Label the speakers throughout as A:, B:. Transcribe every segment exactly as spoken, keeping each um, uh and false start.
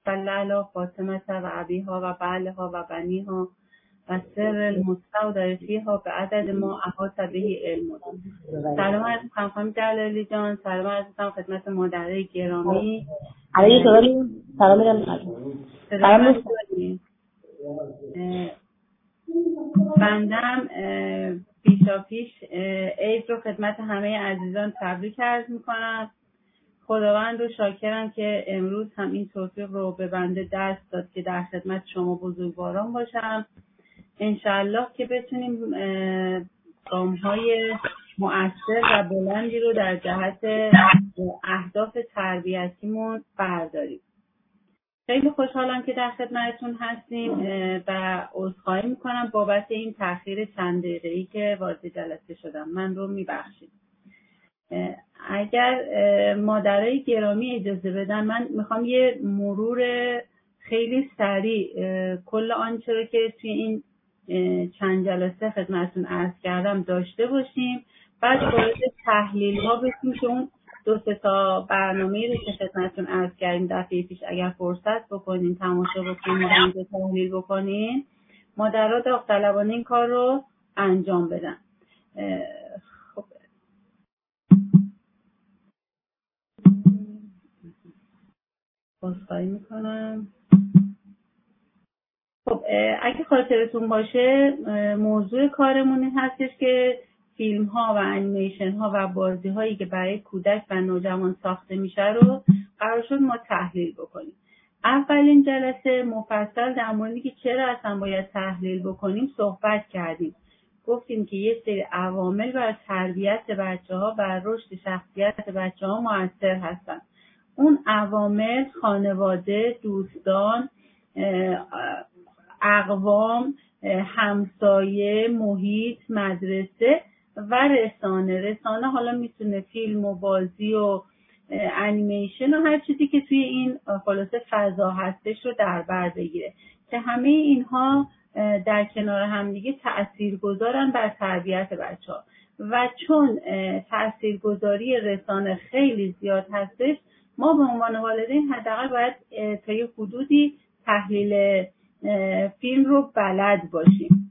A: صلی علی فاطمه و ابیها و بعلها و بنیها و سر المستودع فیها به عدد ما احاط به علم. سلام عرض می‌کنم خانم جلالی جان، سلام عرض می‌کنم خدمت مادرای گرامی.
B: علیه سلام سلام می‌کنم.
A: سلام می‌کنید. بندم پیشا پیش عید رو خدمت همه عزیزان تبریک عرض می‌کنم. خداوند رو شاکرم که امروز هم این توفیق رو به بنده دست داد که در خدمت شما بزرگواران باشم. انشالله که بتونیم گام‌های مؤثر و بلندی رو در جهت اهداف تربیتیمون برداریم. خیلی خوشحالم که در خدمتتون هستیم و عذرخواهی میکنم بابت این تأخیر چند دقیقه‌ای که وارد جلسه شدم. من رو میبخشید. اگر مادرای گرامی اجازه بدن من میخوام یه مرور خیلی سریع کل آنچه رو که توی این چند جلسه خدمتتون عرض کردم داشته باشیم، بعد وارد تحلیل ها بشیم که اون دو سه تا برنامه رو که خدمتتون عرض کردیم دفعه پیش اگر فرصت بکنین تماشا بکنین و اینجا تحلیل بکنین، مادرها داوطلبانه این کار رو انجام بدن. خب بازخواهی میکنم. خب اگه خاطرتون باشه موضوع کارمون این هستش که فیلم ها و انیمیشن ها و بازی هایی که برای کودک و نوجوان ساخته میشه رو قرار شد ما تحلیل بکنیم. اولین جلسه مفصل در موردی که چرا اصلا باید تحلیل بکنیم صحبت کردیم. گفتیم که یه سری عوامل بر تربیت بچه ها و رشد شخصیت بچه ها مؤثر هستن. اون عوامل خانواده، دوستان، اقوام، همسایه، محیط، مدرسه و رسانه. رسانه حالا میتونه فیلم و بازی و انیمیشن و هر چیزی که توی این خلاصه فضا هستش رو در بر بگیره که همه اینها در کنار هم دیگه تاثیرگذارن بر تربیت بچه‌ها و چون تاثیرگذاری رسانه خیلی زیاد هستش ما به عنوان والدین حداقل باید تا یه حدودی تحلیل فیلم رو بلد باشیم.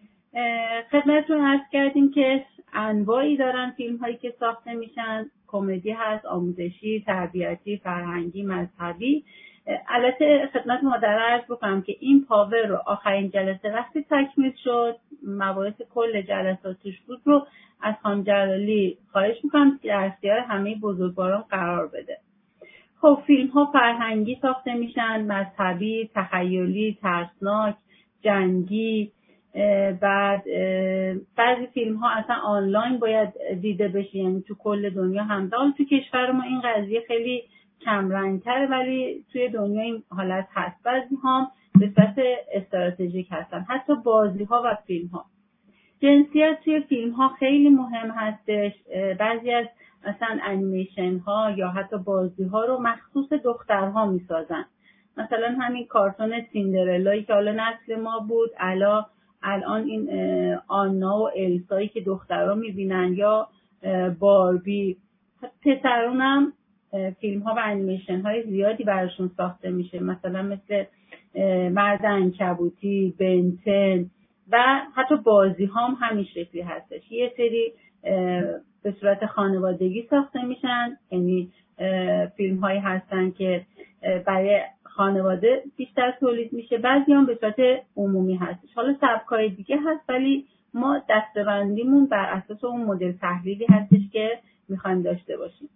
A: خدمتتون عرض کردیم که انواعی دارن فیلم هایی که ساخته میشن، کمدی هست، آموزشی، تربیتی، فرهنگی، مذهبی. البته خدمت مادر عرض بکنم که این پاور رو آخرین جلسه وقتی تکمیل شد مباحث کل جلسات توش بود رو از خانم جلالی خواهش میکنم که در اختیار همه بزرگواران قرار بده. خب فیلم ها فرهنگی ساخته میشن، مذهبی، تخیلی، ترسناک، جنگی. بعد بعضی فیلم ها اصلا آنلاین باید دیده بشه، یعنی تو کل دنیا هم دال. تو کشور ما این قضیه خیلی کم رنگ‌تره ولی توی دنیا این حالت هست. بعضی ها به صورت استراتژیک هستن. حتی بازی ها و فیلم ها. جنسیت توی فیلم ها خیلی مهم هستش. بعضی از مثلا انیمیشن ها یا حتی بازی ها رو مخصوص دخترها میسازن. مثلا همین کارتون سیندرلایی که حالا نسل ما بود، الا الان این آنا و السایی که دخترها میبینن یا باربی. پسرون هم فیلم ها و انیمیشن های زیادی براشون ساخته میشه، مثلا مثل مرد عنکبوتی، بنتن و حتی بازی ها هم همین شکلی هستش. یه سری به صورت خانوادگی ساخته میشن، یعنی فیلم هایی هستن که برای خانواده بیشتر تولید میشه. بعضی هم به صورت عمومی هستش. حالا سبکای دیگه هست ولی ما دسته‌بندیمون بر اساس اون مدل تحلیلی هستش که میخوایم داشته باشیم.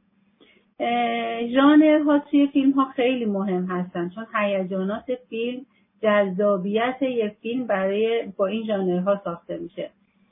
A: ژانرها توی فیلم ها خیلی مهم هستن چون هیجانات فیلم، جذابیت یک فیلم برای با این ژانرها ساخته میشه.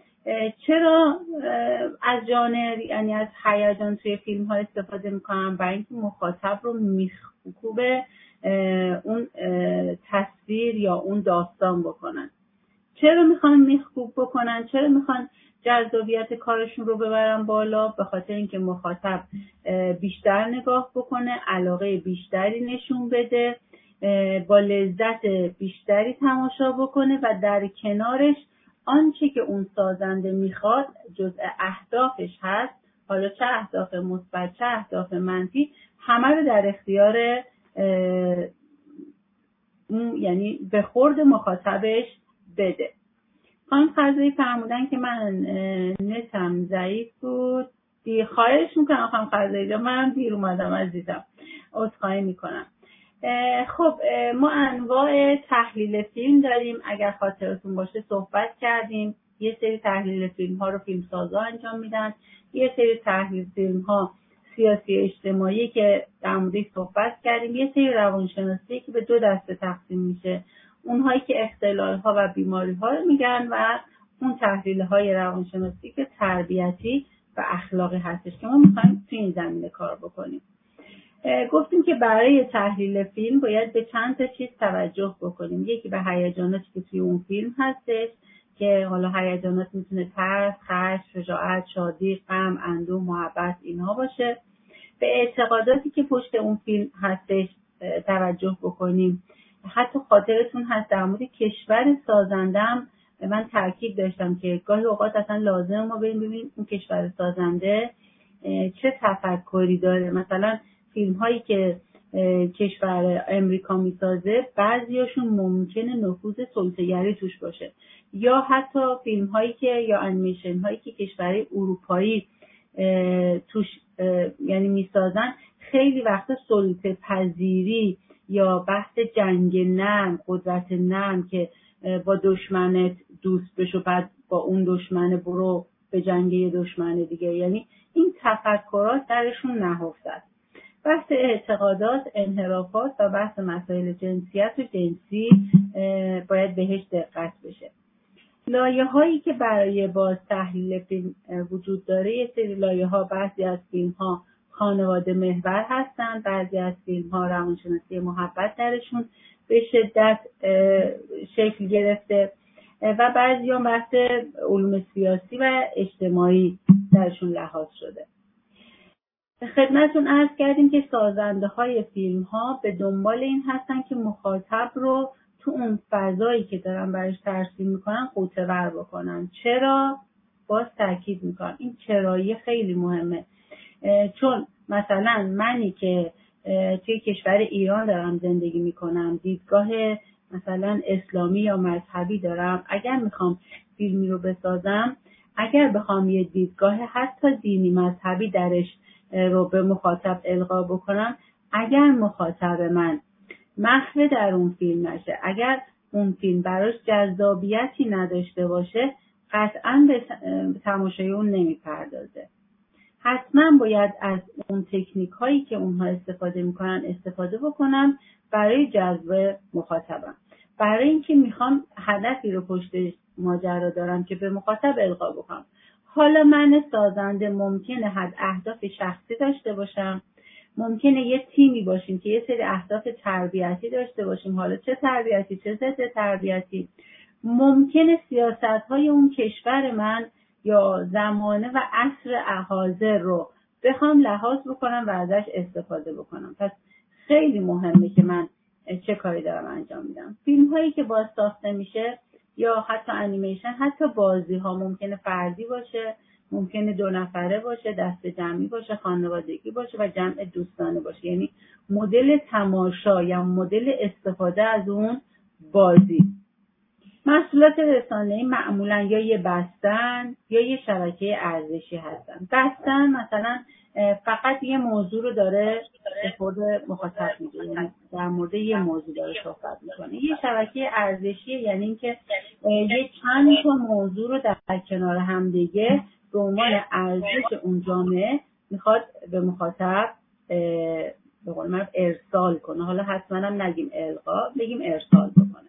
A: چرا از ژانر یعنی از هیجان توی فیلم ها استفاده میکنم؟ برای اینکه مخاطب رو میخکوبه اون تصویر یا اون داستان بکنن. چرا میخوان میخکوب بکنن؟ چرا میخوان جذابیت کارشون رو ببرن بالا؟ به خاطر اینکه مخاطب بیشتر نگاه بکنه، علاقه بیشتری نشون بده، با لذت بیشتری تماشا بکنه و در کنارش آنچه که اون سازنده میخواد جزء اهدافش هست، حالا چه اهداف مثبت چه اهداف منفی، همه رو در اختیار یعنی به خورد مخاطبش بده. خانم خزایی فرمودن که من نتم ضعیف بود. دی خواهش میکنم خانم خزایی، من دیر اومدم عزیزم، عذرخواهی میکنم. خب ما انواع تحلیل فیلم داریم. اگر خاطرتون باشه صحبت کردیم یه سری تحلیل فیلم ها رو فیلمسازا انجام میدن، یه سری تحلیل فیلم ها سیاسی اجتماعی که در موردش صحبت کردیم، یه سری روانشناسی که به دو دسته تقسیم میشه، اونهایی که اختلال ها و بیماری ها رو میگن و اون تحلیل های روانشناسی که تربیتی و اخلاقی هستش که ما میخوایم توی این زمینه کار بکنیم. گفتیم که برای تحلیل فیلم باید به چند تا چیز توجه بکنیم. یکی به هیجاناتی که توی اون فیلم هستش که حالا هیجانات میتونه ترس، خشم، شجاعت، شادی، غم، اندوه، محبت اینها باشه. به اعتقاداتی که پشت اون فیلم هستش توجه بکنیم. حتی خاطرتون هست در مورد کشور سازندم من تاکید داشتم که گاهی اوقات اصلا لازم ما بریم ببینیم اون کشور سازنده چه تفکری داره. مثلا فیلم هایی که کشور امریکا میسازه بعضیاشون ممکنه نفوذ سلطه‌گری توش باشه، یا حتی فیلم هایی که یا انیمیشن هایی که کشور اروپایی توش یعنی میسازن خیلی وقتا سلطه پذیری یا بحث جنگ نرم، قدرت نرم که با دشمنت دوست بشو بعد با اون دشمن برو به جنگ دشمن دیگه، یعنی این تفکرات درشون نهفته است. بحث اعتقادات، انحرافات و بحث مسائل جنسیت و جنسی باید بهش دقت بشه. لایه هایی که برای باز تحلیل فیلم وجود داره، یه سری لایه ها، بعضی از فیلم ها خانواده محور هستن، بعضی از فیلم ها روانشناسی محبت درشون به شدت شکل گرفته و بعضی ها بحث علوم سیاسی و اجتماعی درشون لحاظ شده. خدمتتون عرض کردیم که سازنده های فیلم ها به دنبال این هستن که مخاطب رو تو اون فضایی که دارن برش ترسیم میکنن غوطه‌ور بکنن. چرا؟ باز تاکید میکنم این چرایی خیلی مهمه، چون مثلا منی که توی کشور ایران دارم زندگی میکنم، دیدگاه مثلا اسلامی یا مذهبی دارم، اگر میخوام فیلمی رو بسازم، اگر بخوام یه دیدگاه حتی دینی مذهبی درش رو به مخاطب القا بکنم، اگر مخاطب من محو در اون فیلم نشه، اگر اون فیلم براش جذابیتی نداشته باشه، قطعاً به تماشای اون نمیپردازه. حتما باید از اون تکنیک هایی که اونها استفاده میکنن استفاده بکنم برای جذب مخاطبم، برای اینکه میخوام هدفی رو پشت ماجرا دارم که به مخاطب القا بکنم. حالا من سازنده ممکنه حد اهداف شخصی داشته باشم، ممکنه یه تیمی باشیم که یه سری اهداف تربیتی داشته باشیم، حالا چه تربیتی چه ضد تربیتی، ممکنه سیاست‌های اون کشور من یا زمانه و عصر حاضر رو بخوام لحاظ بکنم و ازش استفاده بکنم. پس خیلی مهمه که من چه کاری دارم انجام میدم. فیلم هایی که باز ساخته میشه یا حتی انیمیشن، حتی بازی ها ممکنه فردی باشه، ممکنه دو نفره باشه، دست جمعی باشه، خانوادگی باشه و جمع دوستانه باشه، یعنی مدل تماشا یا مدل استفاده از اون بازی. محصولات رسانه‌ای معمولا یا یه بستن یا یه شبکه ارزشی هستن. بستن مثلا فقط یه موضوع رو داره به خود مخاطب میگه، یعنی در مورد یه موضوع داره صحبت میکنه. یه شبکه ارزشی یعنی اینکه یه چند تا موضوع رو در کنار هم دیگه به عنوان ارزش اون جامعه میخواد به مخاطب به قول من ارسال کنه. حالا حتما هم نگیم القا، بگیم ارسال بکنه.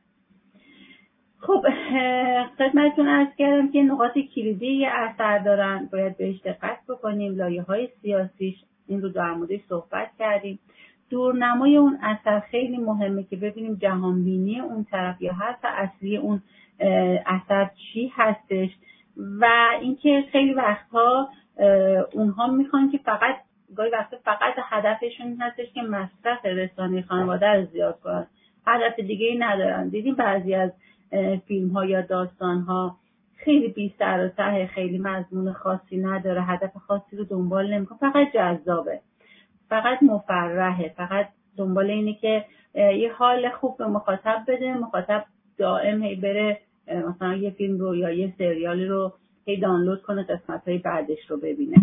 A: خب خدمتتون عرض کردم که نقاط کلیدی یه اثر دارن، باید بهش دقت بکنیم. لایه های سیاسیش این رو در موردش صحبت کردیم. دورنمای اون اثر خیلی مهمه که ببینیم جهانبینی اون طرف یا حتی اصلی اون اثر چی هستش، و اینکه خیلی وقتها اونها میخوان که فقط گاهی وقتا فقط هدفشون هستش که مصرف رسانه خانواده رو زیاد کنن، هدف دیگه ای ندارن. دیدیم بعضی از فیلم ها یا داستان ها خیلی بی سر و ته، خیلی مضمون خاصی نداره، هدف خاصی رو دنبال نمیکنه، فقط جذابه، فقط مفرحه، فقط دنبال اینه که یه حال خوب به مخاطب بده، مخاطب دائم هی بره مثلا یه فیلم رو یا یه سریالی رو هی دانلود کنه، قسمت‌های بعدش رو ببینه.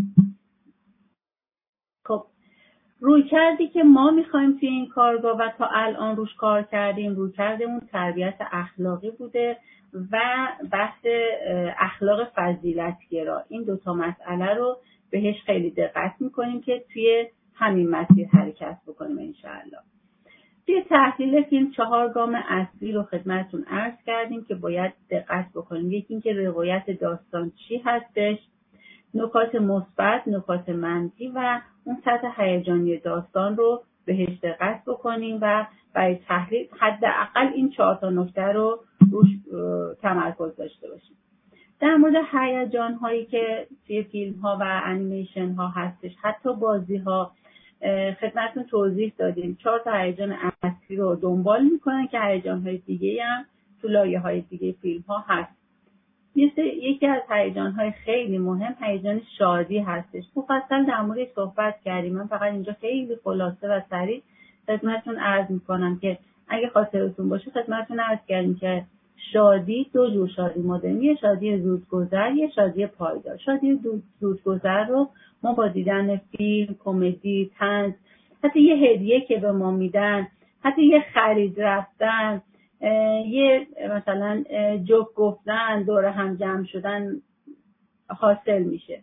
A: خب روی کردی که ما میخوایم توی این کارگاه و تا الان روش کار کردیم، روی کردمون تربیت اخلاقی بوده و بحث اخلاق فضیلتگرا. این دوتا مسئله رو بهش خیلی دقت میکنیم که توی همین مسیر حرکت بکنیم انشاءالله. توی تحلیل فیلم چهار گام اصلی رو خدمتتون عرض کردیم که باید دقت بکنیم. یکی این که روایت داستان چی هستش، نکات مثبت، نکات منفی و اون سطح هیجانی داستان رو بهش دقت بکنیم و برای تحلیل حداقل این چهار تا نکته رو روش تمرکز داشته باشیم. در مورد هیجان هایی که توی فیلم ها و انیمیشن ها هستش، حتی بازی ها، خدمتتون توضیح دادیم چهار تا هیجان اصلی رو دنبال میکنن که هیجان های دیگه هم تو لایه های دیگه فیلم ها هست. یکی از هیجان‌های خیلی مهم هیجان شادی هستش. مفصل در موردش صحبت کردیم. من فقط اینجا خیلی خلاصه و سریع خدمتتون عرض می‌کنم که اگه خاطرتون باشه خدمتتون عرض کردیم که شادی دو جور شادی ما داریم. یه شادی زودگذر، یه شادی پایدار. شادی زودگذر رو ما با دیدن فیلم، کمدی، طنز، حتی یه هدیه که به ما میدن، حتی یه خرید رفتن، یه مثلا جوک گفتن، دور هم جمع شدن حاصل میشه.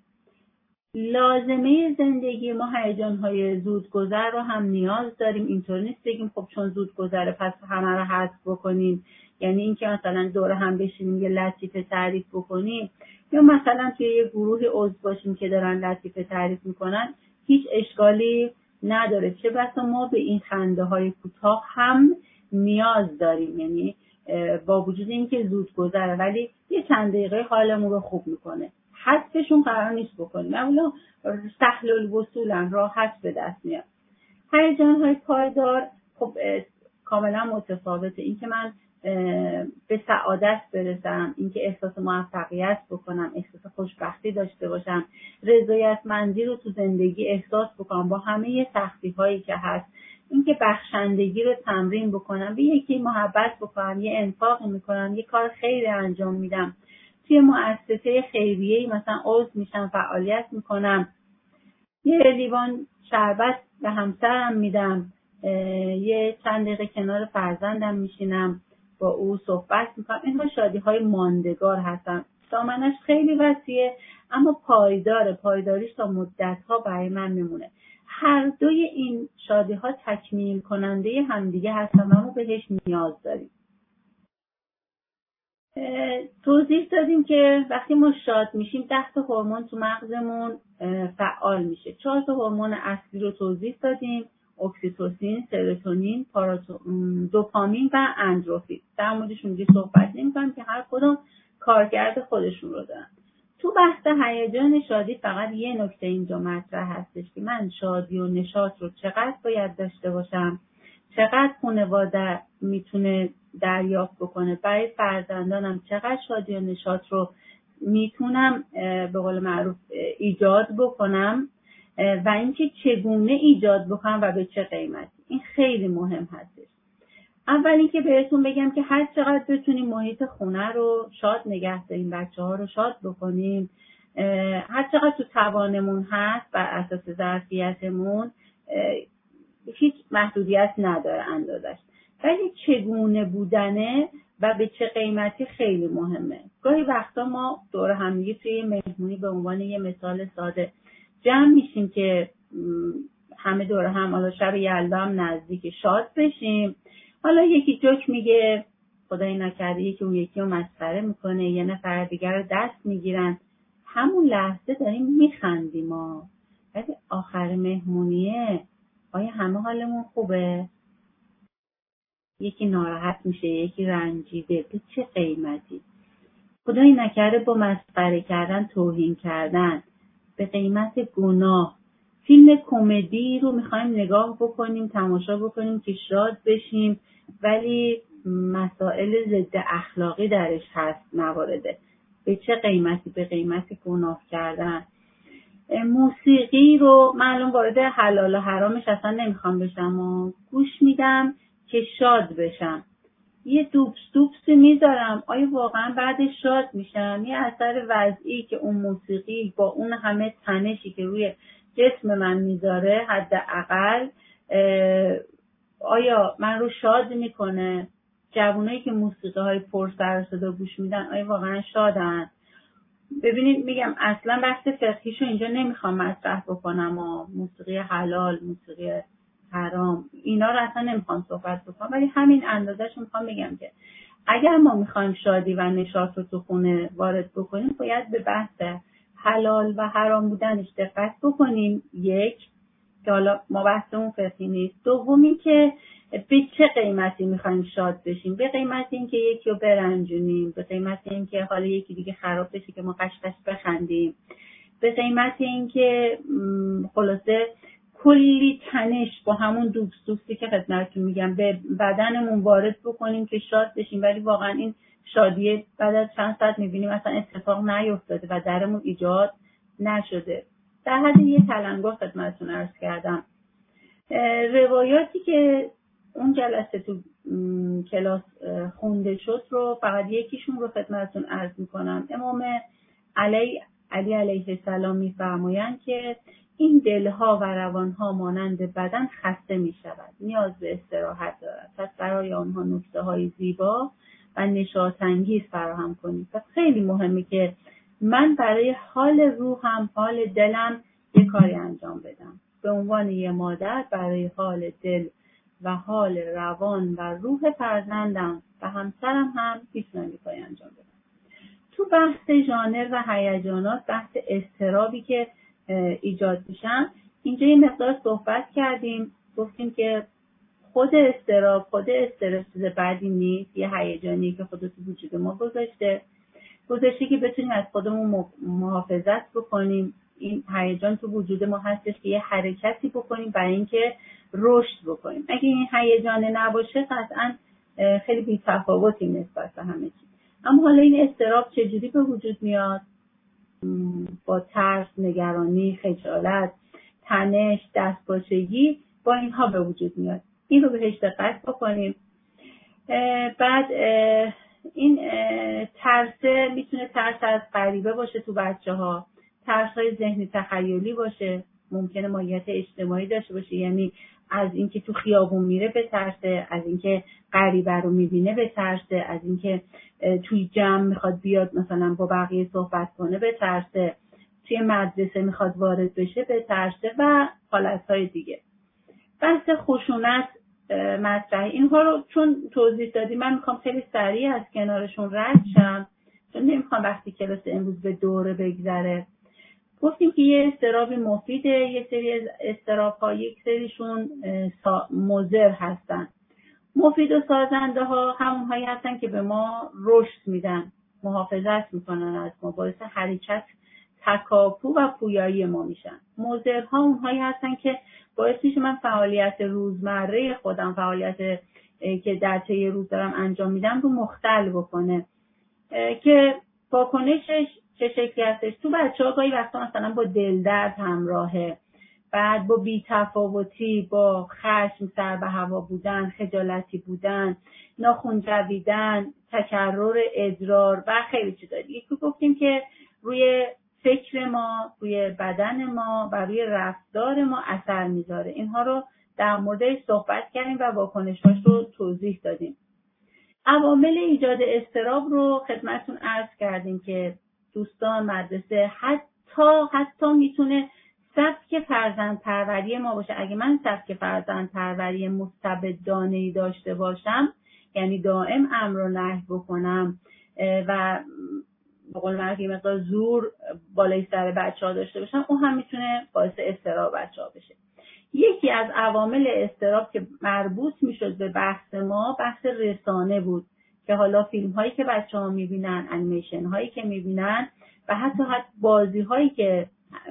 A: لازمه زندگی ما هیجان‌های زودگذر رو هم نیاز داریم. اینطور نیست بگیم خب چون زودگذره پس همه رو حذف بکنیم، یعنی اینکه مثلا دور هم بشینیم یه لطیفه تعریف بکنیم یا مثلا توی یه گروهی عضو باشیم که دارن لطیفه تعریف میکنن، هیچ اشکالی نداره. چه بسا ما به این خنده‌های کوتاه هم نیاز داریم، یعنی با وجود اینکه زود گذره ولی یه چند دقیقه حالمون رو خوب میکنه. حذفشون قرار نیست بکنیم، معمولا سهل الوصولن، راحت به دست میاد. هیجان‌های پایدار خب کاملا متفاوته. این که من به سعادت برسم، این که احساس موفقیت بکنم، احساس خوشبختی داشته باشم، رضایتمندی رو تو زندگی احساس بکنم با همه سختی‌هایی که هست، این که بخشندگی رو تمرین بکنم، به یکی محبت بکنم، یه انفاق میکنم، یه کار خیری انجام میدم، توی مؤسسه خیریه‌ای مثلا عضو میشم، فعالیت میکنم، یه لیوان شربت به همسرم میدم، یه چند دقیقه کنار فرزندم میشینم با او صحبت میکنم. اینها شادی‌های ماندگار هستن. دامنش خیلی وسیعه اما پایداره. پایداریش تا مدت‌ها برای من میمونه. هر دوی این شادی‌ها تکمیل کننده همدیگه هستن و ما بهش نیاز داریم. توضیح دادیم که وقتی ما شاد میشیم ده تا هورمون تو مغزمون فعال میشه. چهار تا هورمون اصلی رو توضیح دادیم: اکسیتوسین، سروتونین، دوپامین و اندروفین. در موردشون دیگه صحبت نمی‌کنم که هر کدوم کارکرد خودشون رو دارن. تو بحث هیجان شادی فقط یه نکته اینجا مطرح هستش که من شادی و نشاط رو چقدر باید داشته باشم، چقدر خانواده میتونه دریافت بکنه، برای فرزندانم چقدر شادی و نشاط رو میتونم به قول معروف ایجاد بکنم و اینکه چگونه ایجاد بکنم و به چه قیمتی. این خیلی مهم هستش. اول اینکه بهتون بگم که هر چقدر بتونیم محیط خونه رو شاد نگه داریم، بچه‌ها رو شاد بکنیم، هر چقدر تو توانمون هست بر اساس ظرفیتمون، هیچ محدودیت نداره اندازش، ولی چگونه بودنه و به چه قیمتی خیلی مهمه. گاهی وقتا ما دور همدیگه توی مهمونی به عنوان یه مثال ساده جمع میشیم که همه دور هم، حالا شب یلدا هم نزدیک، شاد بشیم، حالا یکی جوک میگه، خدای نکرده یکی اون یکی رو مسخره میکنه، یه نفر دیگر رو دست میگیرن، همون لحظه داریم میخندیم ما، ولی آخر مهمونیه آیا همه حالمون خوبه؟ یکی ناراحت میشه، یکی رنجیده، به چه قیمتی؟ خدای نکرده با مسخره کردن، توهین کردن، به قیمت گناه. فیلم کمدی رو میخوایم نگاه بکنیم، تماشا بکنیم که شاد بشیم، ولی مسائل ضد اخلاقی درش هست موارده. به چه قیمتی؟ به قیمت گناه کردن. موسیقی رو من الان وارد حلال و حرامش اصلا نمیخوام بشم و گوش میدم که شاد بشم. یه دوبس دوبسی میذارم، آیا واقعا بعد شاد میشم؟ یه اثر وضعی که اون موسیقی با اون همه تنشی که روی جسم من میذاره حداقل آیا من رو شاد میکنه؟ جوانایی که موسیقی های پر سر و صدا گوش میدن آیا واقعا شادن؟ ببینید میگم اصلا بحث فقهیشو اینجا نمیخوام مطرح بکنم، و موسیقی حلال، موسیقی حرام، اینا رو اصلا نمیخوام صحبت بکنم، ولی همین اندازه‌شو میخوام بگم که اگر ما میخوایم شادی و نشاط رو تو خونه وارد بکنیم باید به بحث حلال و حرام بودنش دقت بکنیم. یک، که حالا ما بحثمون فقهی نیست. دومی که به چه قیمتی میخوایم شاد بشیم؟ به قیمت این که یکی رو برنجونیم، به قیمت این که حالا یکی دیگه خراب بشه که ما قشقش بخندیم، به قیمت این که خلاصه کلی تنش با همون دوبس دوبسی که خدمتتون میگم به بدنمون وارد بکنیم که شاد بشیم، ولی واقعا این شادیه بعد از چند ساعت میبینیم اصلا اتفاق نیفتاده و درمون ایجاد نشده. در حد یه تلنگر خدمتتون عرض کردم. روایاتی که اون جلسه تو کلاس خونده شد رو فقط یکیشون رو خدمتتون عرض میکنم. امام علی علی علیه السلام میفرمایند که این دلها و روانها مانند بدن خسته میشود، نیاز به استراحت دارد، پس برای آنها نکته های زیبا و نشاط انگیز فراهم کنید. و خیلی مهمه که من برای حال روحم، حال دلم یه کاری انجام بدم. به عنوان یه مادر برای حال دل و حال روان و روح فرزندم و همسرم هم میتونم یه کاری انجام بدم. تو بحث ژانر و هیجانات، بحث اضطرابی که ایجاد میشن، اینجا یه مقدار صحبت کردیم، گفتیم که خود اضطراب، خود استرس چیز بدی نیست، یه هیجانی که خود تو وجود ما گذاشته گذاشته که بتونیم از خودمون محافظت بکنیم. این هیجان تو وجود ما هستش که یه حرکتی بکنیم برای اینکه رشد بکنیم. اگه این هیجان نباشه قطعا خیلی بی‌تفاوتی نسبت به همه چیز. اما حالا این اضطراب چجوری به وجود میاد؟ با ترس، نگرانی، خجالت، تنش، دستپاچگی، با اینها به وجود میاد. این رو بهش دقت بکنیم. بعد این ترس میتونه ترس از غریبه باشه تو بچه ها، ترس های ذهنی تخیلی باشه، ممکنه ماهیت اجتماعی داشته باشه، یعنی از اینکه تو خیابون میره بترسه، از اینکه غریبه رو میبینه بترسه، از اینکه توی جمع میخواد بیاد مثلا با بقیه صحبت کنه بترسه، توی مدرسه میخواد وارد بشه بترسه و حالتهای دیگه. بحث خشونت مطرح، اینها رو چون توضیح دادی من میخوام خیلی سریع از کنارشون رد شم، چون نمیخوام وقتی کلاس امروز به دوره بگذره. گفتیم که یه اضطرابی مفیده، یه سری اضطراب ها یک سریشون مضر هستن. مفید و سازنده ها همون هایی هستن که به ما رشد میدن، محافظت میکنن از ما، باعث حرکت، تکاپو و پویایی ما میشن. مضرها اونهایی هستن که باعث میشه من فعالیت روزمره خودم، فعالیت که در طی روز دارم انجام میدم رو مختل بکنه، که واکنشش چه شکلی هستش؟ تو بچه‌ها گاهی وقتا مثلا با دلدرد همراهه، بعد با بی‌تفاوتی، با خشم، سر به هوا بودن، خجالتی بودن، ناخن جویدن، تکرر ادرار و خیلی چیزا دیگه که گفتیم که روی فکر ما، روی بدن ما و روی رفتار ما اثر میذاره. اینها رو در موردش صحبت کردیم و واکنش‌هاش رو توضیح دادیم. عوامل ایجاد اضطراب رو خدمتتون عرض کردیم که دوستان، مدرسه، حتی حتی میتونه سبک فرزند پروری ما باشه. اگه من سبک فرزند پروری مستبدانه‌ای داشته باشم، یعنی دائم امر و نهی بکنم و به قول معروف یه مقدار زور بالای سر بچه‌ها داشته باشم، اون هم میتونه باعث اضطراب بچه‌ها بشه. یکی از عوامل اضطراب که مربوط میشد به بحث ما، بحث رسانه بود که حالا فیلم هایی که بچه ها میبینن، انیمیشن هایی که میبینن و حتی حتی بازی هایی که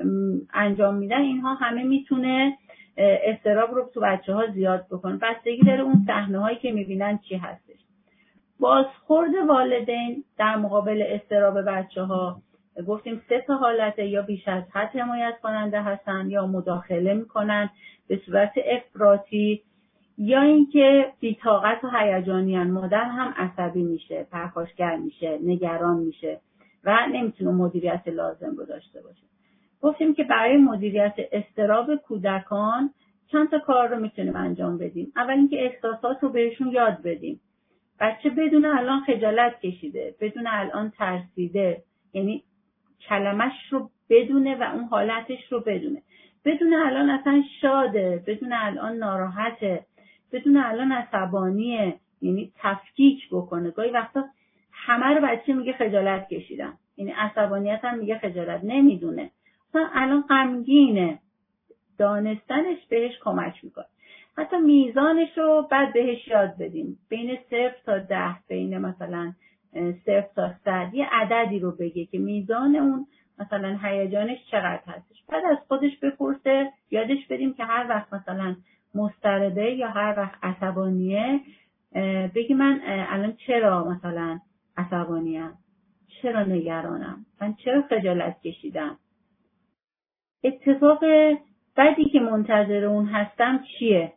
A: انجام میدن، اینها همه میتونه اضطراب رو تو بچه ها زیاد بکنه. بستگی داره اون صحنه هایی که میبینن چی هستش. بازخورد والدین در مقابل اضطراب بچه ها، گفتیم سه تا حالته، یا بیش از حد حمایت کننده هستن، یا مداخله میکنن به صورت افراطی، یا اینکه بی‌طاقت و هیجانیان، مادر هم عصبی میشه، پرخاشگر میشه، نگران میشه و نمیتونه مدیریت لازم رو داشته باشه. گفتیم که برای مدیریت اضطراب کودکان چند تا کار رو میتونیم انجام بدیم. اول اینکه احساسات رو بهشون یاد بدیم. بچه بدون الان خجالت کشیده، بدون الان ترسیده، یعنی کلمش رو بدونه و اون حالتش رو بدونه، بدون الان اصلا شاده، بدون الان ناراحته، بدون الان عصبانیه، یعنی تفکیک بکنه. گاهی وقتا همه رو بچه میگه خجالت کشیدم، یعنی عصبانیت هم میگه خجالت، نمیدونه اصلا الان غمگینه. دانستنش بهش کمک میکنه. حتی میزانش رو بعد بهش یاد بدیم، بین صفر تا ده، بین مثلا صفر تا صد یه عددی رو بگه که میزان اون مثلا هیجانش چقدر هستش. بعد از خودش بپرسه، یادش بدیم که هر وقت مثلا مضطربه یا هر وقت عصبانیه بگی من الان چرا مثلا عصبانیم، چرا نگرانم، من چرا خجالت کشیدم، اتفاق بعدی که منتظر اون هستم چیه.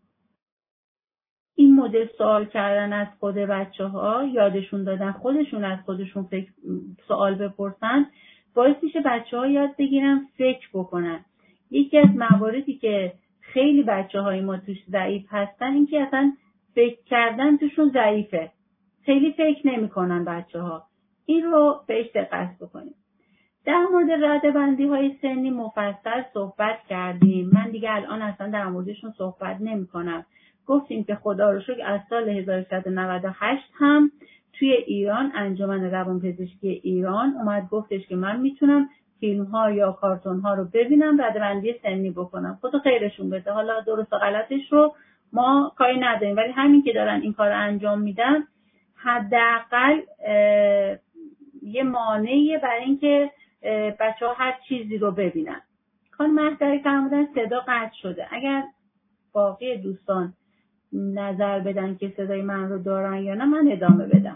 A: این مدل سوال کردن از خود بچه ها، یادشون دادن خودشون از خودشون فکر سوال بپرسن، باعث میشه بچه ها یاد بگیرن فکر بکنن. یکی از مواردی که خیلی بچه های ما توش ضعیف هستن این که اصلا فکر کردن توشون ضعیفه، خیلی فکر نمی کنن بچه ها. این رو بهش دقت بکنیم. در مورد رده‌بندی های سنی مفصل صحبت کردیم، من دیگه الان اصلا در موردشون صحبت نمی کنم. گفتیم که خدا رو شکر از سال هزار و سیصد و نود و هشت هم توی ایران انجمن روانپزشکی ایران اومد گفتش که من میتونم فیلم ها یا کارتون ها رو ببینم، رده‌بندی سنی بکنم. خدا خیرشون بده، حالا درست و غلطش رو ما کاری نداریم، ولی همین که دارن این کار رو انجام میدن حداقل یه مانعیه برای اینکه بچه ها هر چیزی رو ببینن. خانم مهدری فرمودن صدا قطع شده. اگر باقی دوستان نظر بدن که صدای من رو دارن یا نه من ادامه بدم.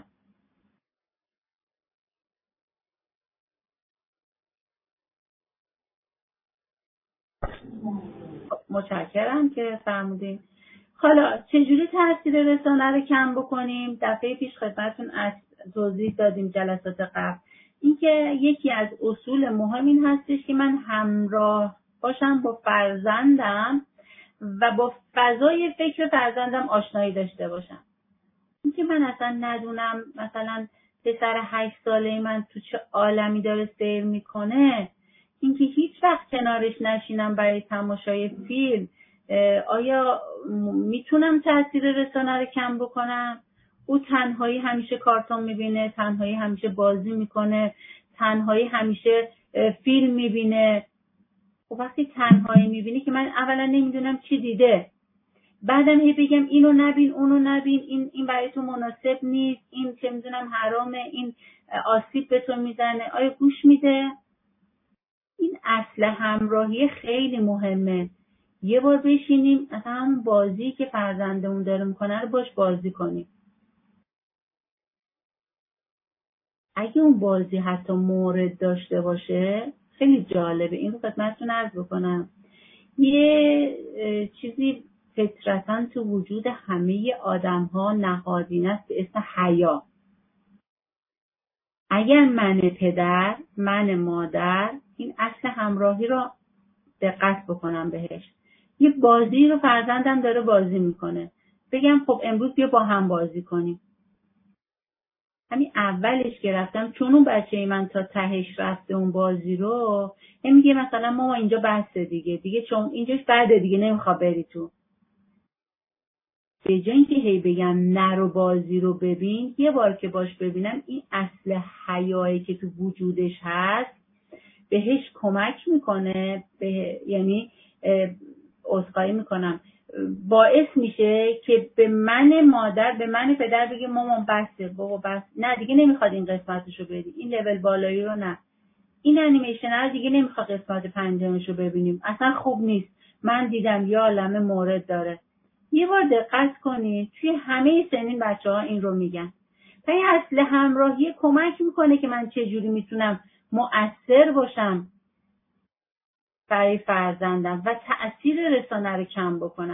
A: متشکرم که فرمودین. حالا چجوری تاثیر رسانه رو کم بکنیم؟ دفعه پیش خدمتتون از توضیح دادیم جلسات قبل. اینکه یکی از اصول مهم این هستش که من همراه باشم با فرزندم و با فضای فکر فرزندم آشنایی داشته باشم. اینکه من اصلا ندونم مثلا پسر هشت ساله من تو چه عالمی داره سیر میکنه، اینکه هیچ وقت کنارش نشینم برای تماشای فیلم، آیا میتونم تاثیر رسانه رو کم بکنم؟ او تنهایی همیشه کارتون میبینه، تنهایی همیشه بازی میکنه، تنهایی همیشه فیلم میبینه. و وقتی تنهایی میبینی که من اولا نمیدونم چی دیده، بعدم هی بگم اینو نبین اونو نبین، این این برای تو مناسب نیست، این چه میدونم حرامه، این آسیب به تو میزنه، آیا گوش میده؟ این اصل همراهی خیلی مهمه. یه بار بشینیم اصلا همون بازی که فرزندمون داره میکنه رو باش بازی کنیم. اگه اون بازی حتی مورد داشته باشه خیلی جالبه. این رو خدمتتون عرض بکنم. یه چیزی فطرتاً تو وجود همه آدم‌ها نهادینه است به اسم حیا. اگر من پدر، من مادر این اصل همراهی رو دقت بکنم بهش، یه بازی رو فرزندم داره بازی میکنه، بگم خب امروز بیا با هم بازی کنیم. همین اولش گرفتم چون اون بچه من تا تهش رفته اون بازی رو، میگه مثلا ماما اینجا بسته دیگه، دیگه چون اینجاش بعده دیگه نمیخواد بری تو. به جای اینکه هی بگم نرو بازی رو ببین، یه بار که باش ببینم این اصل حیایی که تو وجودش هست بهش کمک میکنه، به یعنی عذرخواهی میکنم باعث میشه که به من مادر، به من پدر بگه مامان بسه بابا بس، نه دیگه نمیخواد این قسمتشو بدی، این لول بالایی رو نه، این انیمیشن رو دیگه نمیخواد قسمت پنجمشو ببینیم، اصلا خوب نیست، من دیدم یه عالمه مورد داره. یه بار دقت کنید توی همه سنین بچه ها این رو میگن. و این اصل همراهی کمک میکنه که من چجوری میتونم مؤثر باشم برای فرزندم و تأثیر رسانه رو کم بکنم.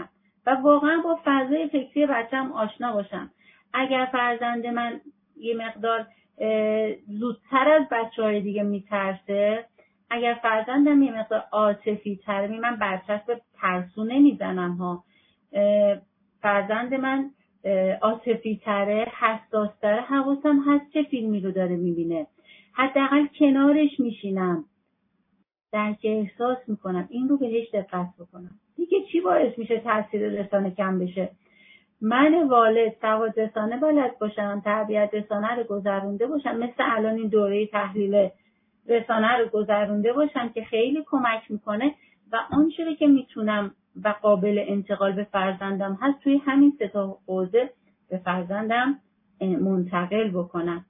A: و واقعا با فضای فکری بچه‌م آشنا باشم. اگر فرزند من یه مقدار زودتر از بچه‌های دیگه میترسه، اگر فرزندم یه مقدار عاطفی تره، من برچسب ترسو نمیزنم ها، فرزند من عاطفی تره، حساس تره، حواسم هست چه فیلمی رو داره میبینه، حداقل کنارش میشینم، درک احساس میکنم، این رو بهش دقت بکنم. دیگه چی باعث میشه تاثیر رسانه کم بشه؟ من والد سواد رسانه بلد باشم، تربیت رسانه رو گذرونده باشم، مثل الان این دوره تحلیل رسانه رو گذرونده باشم که خیلی کمک میکنه و آنچه که میتونم و قابل انتقال به فرزندم هست توی همین سه تا حوزه به فرزندم منتقل بکنم.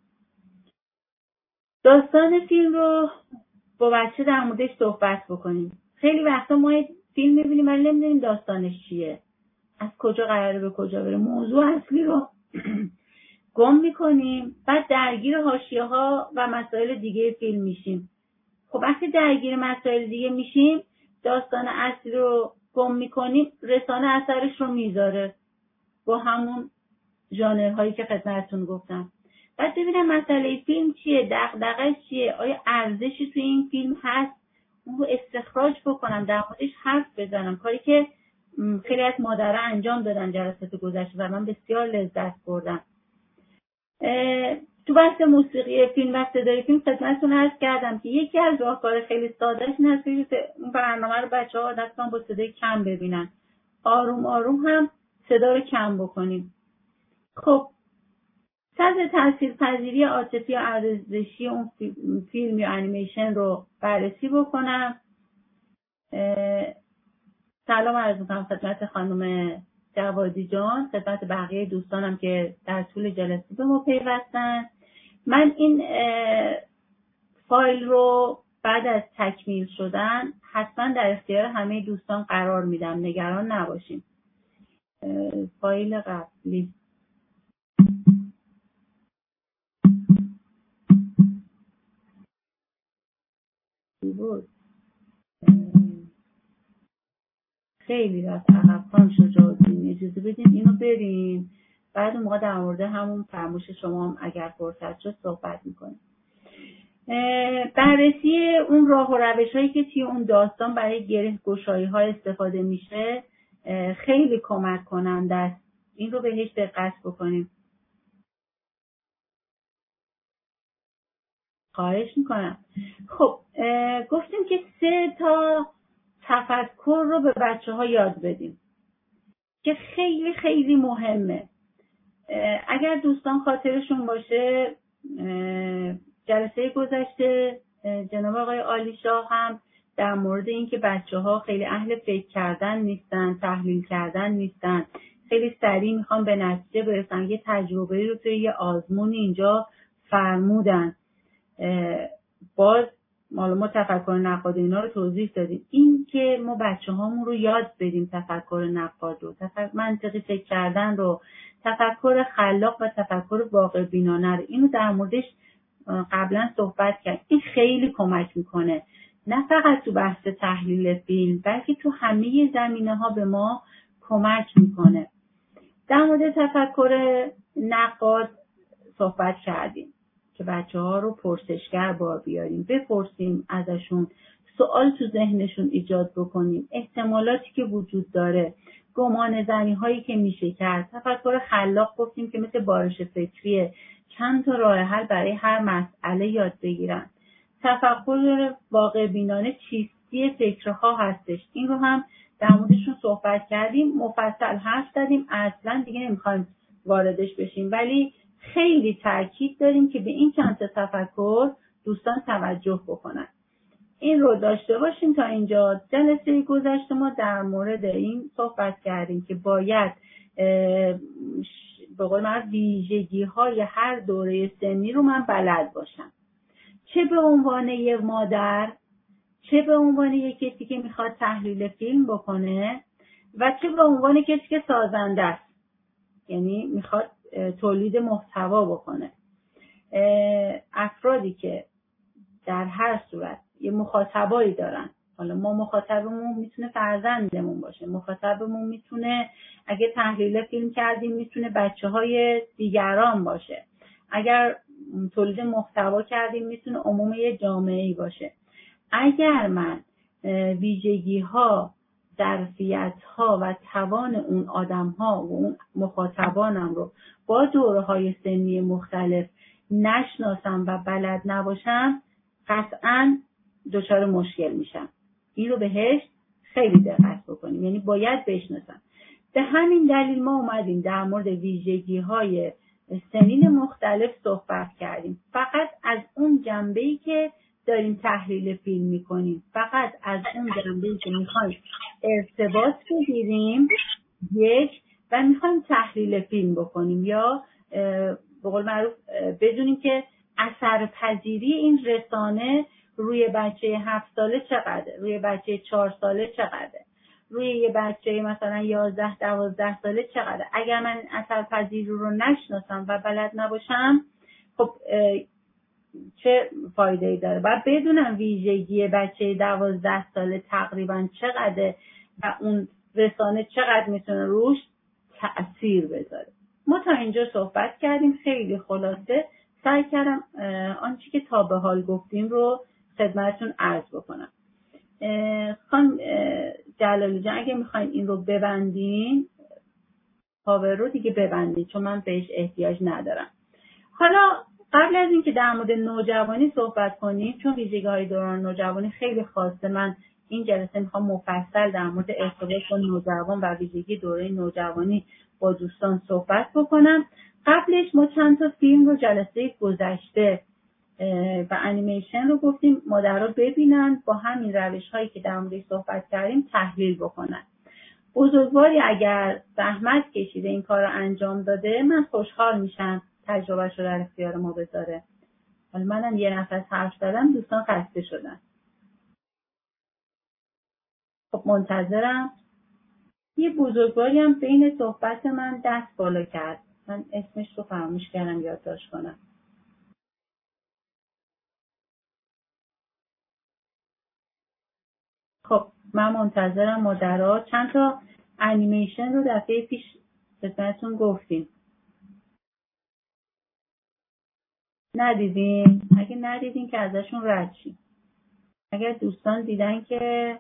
A: داستان فیلم رو با بچه در موردش صحبت بکنیم. خیلی وقتا ما فیلم میبینیم ولی نمیدونیم داستانش چیه، از کجا قراره به کجا بره، موضوع اصلی رو گم میکنیم، بعد درگیر حاشیه‌ها و مسائل دیگه فیلم میشیم. خب وقتی درگیر مسائل دیگه میشیم، داستان اصلی رو گم میکنیم، رسانه اثرش رو میذاره با همون ژانرهایی که خدمتتون گفتم. بعد ببینم مسئله فیلم چیه، دغدغه‌اش چیه، آیا ارزشی توی این فیلم هست، اون رو استخراج بکنم، در موردش حرف بزنم، کاری که خیلی از مادرها انجام دادن جلسات گذشته و من بسیار لذت بردم. تو بحث موسیقی فیلم و صدای فیلم خدمتتون عرض کردم که یکی از راهکار خیلی سادهش این هست که اون برنامه رو بچه‌ها عادت کنن با صدای کم ببینن، آروم آروم هم صدا رو کم بکنیم. خب سطح تاثیرپذیری عاطفی و ارزشی اون فیلم یا انیمیشن رو بررسی بکنم. سلام عرض می‌کنم خدمت خانم جوادی جان، خدمت بقیه دوستانم که در طول جلسه به ما پیوستن. من این فایل رو بعد از تکمیل شدن حتما در اختیار همه دوستان قرار میدم، نگران نباشین. فایل قبلی بود، خیلی رفت عقب. خانم شجاع‌الدین اجازه بدین اینو بریم، بعد اون موقع در مورد همون فرمایش شما هم اگر فرصت شد صحبت میکنیم. بررسی اون راه و روش هایی که توی اون داستان برای گره گشایی ها استفاده میشه خیلی کمک کننده است، این رو بهش دقت بکنیم. خواهش میکنم. خب گفتیم که سه تا تفکر رو به بچه ها یاد بدیم که خیلی خیلی مهمه. اگر دوستان خاطرشون باشه جلسه گذشته جناب آقای عالیشاه هم در مورد این که بچه ها خیلی اهل فکر کردن نیستن، تحلیل کردن نیستن، خیلی سریع میخوان به نتیجه برسن، یه تجربه رو توی یه آزمون اینجا فرمودن. باز مالا ما تفکر نقاد اینا رو توضیح دادیم. این که ما بچه هامون رو یاد بدیم تفکر نقاد رو، تفکر منطقی فکر کردن رو، تفکر خلاق و تفکر واقع بینانه رو، اینو در موردش قبلا صحبت کرد. این خیلی کمک میکنه، نه فقط تو بحث تحلیل فیلم بلکه تو همه زمینه ها به ما کمک میکنه. در مورد تفکر نقاد صحبت کردیم که بچه ها رو پرسشگر بار بیاریم، بپرسیم ازشون، سوال تو ذهنشون ایجاد بکنیم، احتمالاتی که وجود داره، گمان زنی هایی که میشه کرد. تفکر خلاق گفتیم که مثل بارش فکریه، چند تا راه حل برای هر مسئله یاد بگیرن. تفکر واقع بینانه چیستی فکرها هستش، این رو هم در موردشون صحبت کردیم، مفصل حرف زدیم، اصلا دیگه نمیخوایم واردش بشیم، ولی خیلی تاکید داریم که به این چند تا تفکر دوستان توجه بکنن. این رو داشته باشیم. تا اینجا جلسه گذشته ما در مورد این صحبت کردیم که باید به قول من ویژگی های هر دوره سنی رو من بلد باشم، چه به عنوان یه مادر، چه به عنوان یه کسی که میخواد تحلیل فیلم بکنه و چه به عنوان کسی که سازنده است، یعنی میخواد تولید محتوا بکنه. افرادی که در هر صورت یه مخاطبایی دارن، حالا ما مخاطبمون میتونه فرزندمون باشه، مخاطبمون میتونه اگه تحلیل فیلم کردیم میتونه بچه های دیگران باشه، اگر تولید محتوا کردیم میتونه عموم یه جامعه‌ای باشه. اگر من ویژگی ها، ظرفیت ها و توان اون آدم ها و اون مخاطبانم رو با دوره های سنی مختلف نشناسم و بلد نباشم، قطعاً دچار مشکل میشم. این رو بهش خیلی دقت بکنیم، یعنی باید بشناسم. به همین دلیل ما اومدیم در مورد ویژگی های سنین مختلف صحبت کردیم، فقط از اون جنبه‌ای که داریم تحلیل فیلم میکنیم، فقط از اون جنبه‌ای که میخوایم ارتباط بگیریم یک و میخوایم تحلیل فیلم بکنیم، یا به قول معروف بدونیم که اثرپذیری این رسانه روی بچه هفت ساله چقدره، روی بچه چهار ساله چقدره، روی یه بچه مثلا یازده دوازده ساله چقدره. اگر من اثرپذیری رو نشناسم و بلد نباشم، خب چه فایده‌ای داره؟ باید بدونم ویژگی بچه دوازده ساله تقریبا چقدره و اون رسانه چقدر میتونه روش تأثیر بذاره. ما تا اینجا صحبت کردیم، خیلی خلاصه سعی کردم آنچه که تا به حال گفتیم رو خدمتتون عرض بکنم. خانم جلالی جان اگه میخواین این رو ببندین، پاور رو دیگه ببندین چون من بهش احتیاج ندارم. حالا قبل از اینکه در مورد نوجوانی صحبت کنیم، چون ویژگی‌های دوران نوجوانی خیلی خاصه، من این جلسه میخوام مفصل در مورد ارتباط با نوجوان و ویژگی دوره نوجوانی با دوستان صحبت بکنم. قبلش ما چند تا فیلم رو جلسه گذشته و انیمیشن رو گفتیم مادرها ببینن، با همین روش هایی که در موردش صحبت کردیم تحلیل بکنن. بزرگواری اگر زحمت کشیده این کار رو انجام داده، من خوشحال میشم تجربهش رو در اختیار ما بذاره. حالا منم یه نفس حرف زدم، دوستان خسته شدن. خب منتظرم. یه بزرگواری هم بین صحبت من دست بالا کرد، من اسمش رو فراموش کردم یادداشت کنم. خب من منتظرم مادرها. چند تا انیمیشن رو دفعه پیش خدمتتون گفتیم. ندیدین؟ اگه ندیدین که ازشون رد شین. اگر دوستان دیدن که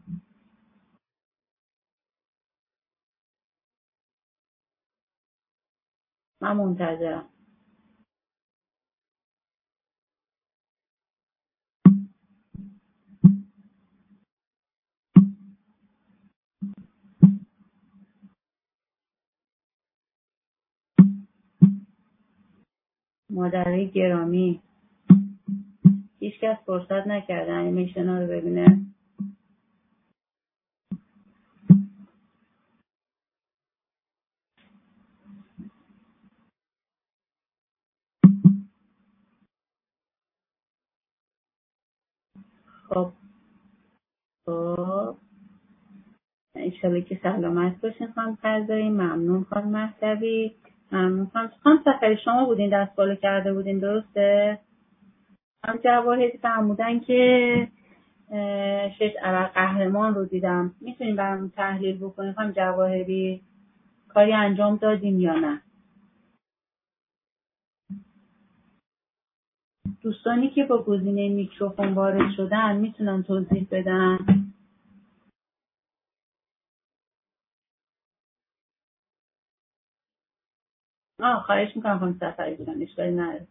A: من منتظرم. مادرای گرامی، هیچ کس فرصت نکرده انیمیشن ها رو ببینه. خب خب انشالله که سلامت باشین خانم فضایی. ممنون خانم مهدوی، ممنون خانم خانم سفری. شما بودین دست بالا کرده بودین درسته؟ خانم جواهری فرمودن که شش عرق قهرمان رو دیدم، میتونین برام تحلیل بکنین خانم جواهری کاری انجام دادیم یا نه؟ دوستانی که با گزینه میکروفون وارد شدن میتونن توضیح بدن؟ آه خواهش میکنم خانم سفری جان، اشکالی نداره.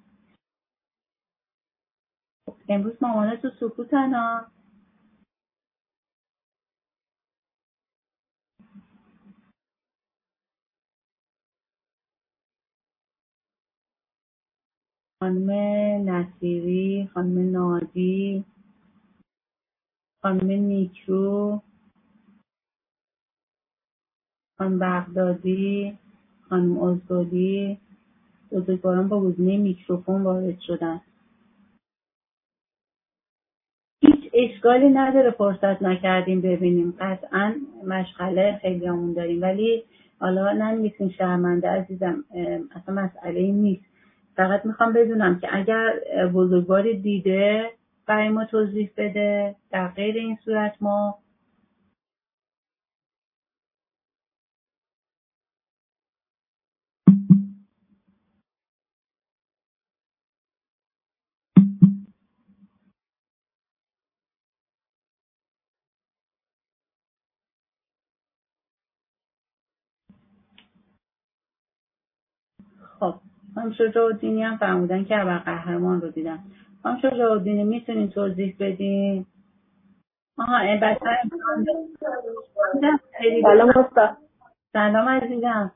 A: امروز مامانا تو سکوتن ها. خانم نصیری، خانم نادی، خانم نیکرو، خانم بغدادی، خانم ازگلی، بزرگواران با گزینه میکروفون وارد شدن. هیچ اشکالی نداره فرصت نکردیم ببینیم، قطعا مشغله خیلی همون داریم، ولی حالا نمیسین شرمنده عزیزم، اصلا مسئله این نیست. فقط میخوام بدونم که اگر بزرگواری دیده برای ما توضیح بده؟ در غیر این صورت ما خب خانم شجاع‌الدینی هم فرمودن که ابرقهرمان رو دیدن. خانم شجاع‌الدینی میتونین توضیح بدین؟ آها این بچه‌ها امتحان دارن.
B: سلام استاد.
A: سلام عزیزم.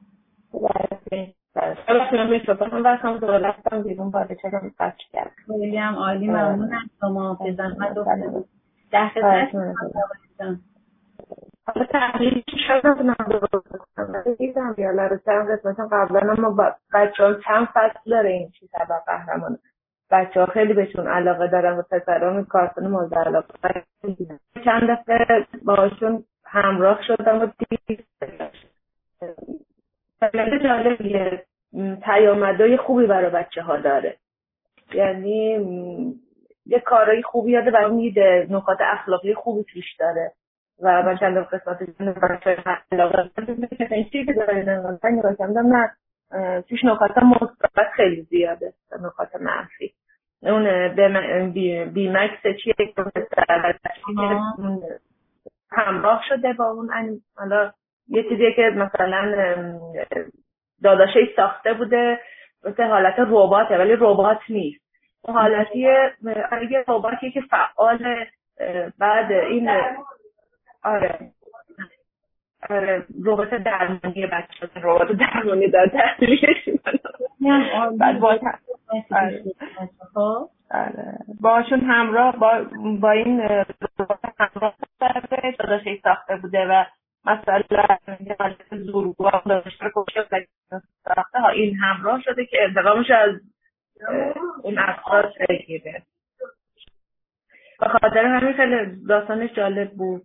B: سلام من میکروفونم بستم دوباره رفتم بیرون باید چرا قطع کرد.
A: خیلی هم عالی ممنون از شما به زحمت دخترم. در خدمت شما.
B: حالا تحلیل شاید نتونم درست بکنم. دیدم یا لرستم قسمتا قبلا اما بچه ها چند فصل داره این چیز سبق قهرمانه. بچه ها خیلی بهشون علاقه دارن و پسران کارتون مورد علاقه دیدن. چند دفعه باشون همراه شدم و دیدم. خیلی جالبیه، پیامدهای خوبی برای بچه ها داره. یعنی یه کارهای خوبی یاده برای میده، نکات اخلاقی خوبی توش داره و من چند قسمت بچه های علاقه دارم این چیزی داره نگاه کردم نه توش نکات مثبت خیلی زیاده، نکات منفی. اون بی مکس چیه که همراه شده با اون حالا یه چیزیه که مثلا داداشش ساخته بوده مثل حالت رباته ولی ربات نیست. اون حالتیه یه رباتی که فعال. بعد این آره آره ربات درمانی بچه ربات درمانی داره تحلیلش میکنه. بعد با آره باشون همراه با با این ربات همراه شده داداشش ساخته بوده و مثلا یه حالت زورگوام داشته کشه ساخته ها این همراه شده که انتقامش از اون افراد بگیره. به خاطر همین خیلی داستانش جالب بود.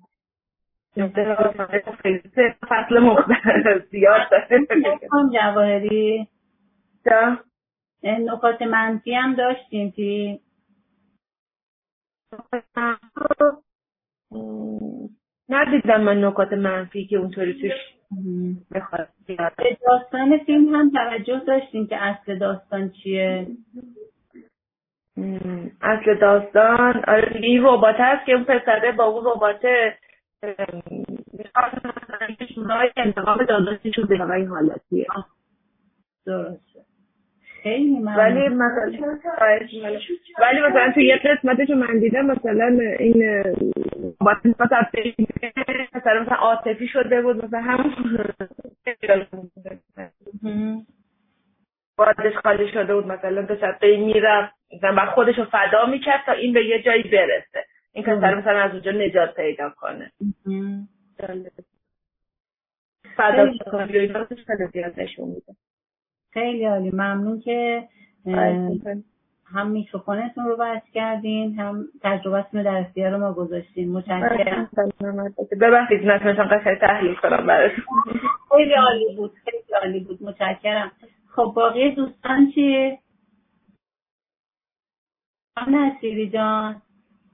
B: خیلی فصل مختلف زیاد داره.
A: هم جواهری
B: دا
A: نکات منفی هم داشتیم که
B: ندیدم من نکات منفی که اونطوری توش بخواد زیاد.
A: به داستان فیلم هم توجه داشتیم که اصل داستان چیه؟
B: اصل داستان آره این ربات هست که اون پسره با اون ربات میخواد شورای انتقام داداششون به این حالتیه.
A: درسته. خیلی ممنون.
B: ولی مثلا ولی مثلا تو یه قسمتشو من دیدم مثلا این ربات مثلا مثلا عاطفی شده بود مثلا همون بادش خالی شده بود مثلا دو شبه میرفت مثلا بعد خودشو فدا میکرد تا این به یه جایی برسه این پسر مثلا از اونجا نجات پیدا کنه. فدا کنه یا اینا خیلی زیاد نشون میده.
A: خیلی عالی ممنون که هم میکروفونتون رو بس کردین هم تجربتون رو در اختیار ما گذاشتین. متشکرم.
B: ببخشید نتونستم قشنگ تحلیل کنم براتون.
A: خیلی عالی بود خیلی عالی بود متشکرم. خب باقی دوستان چی؟ نصیری جان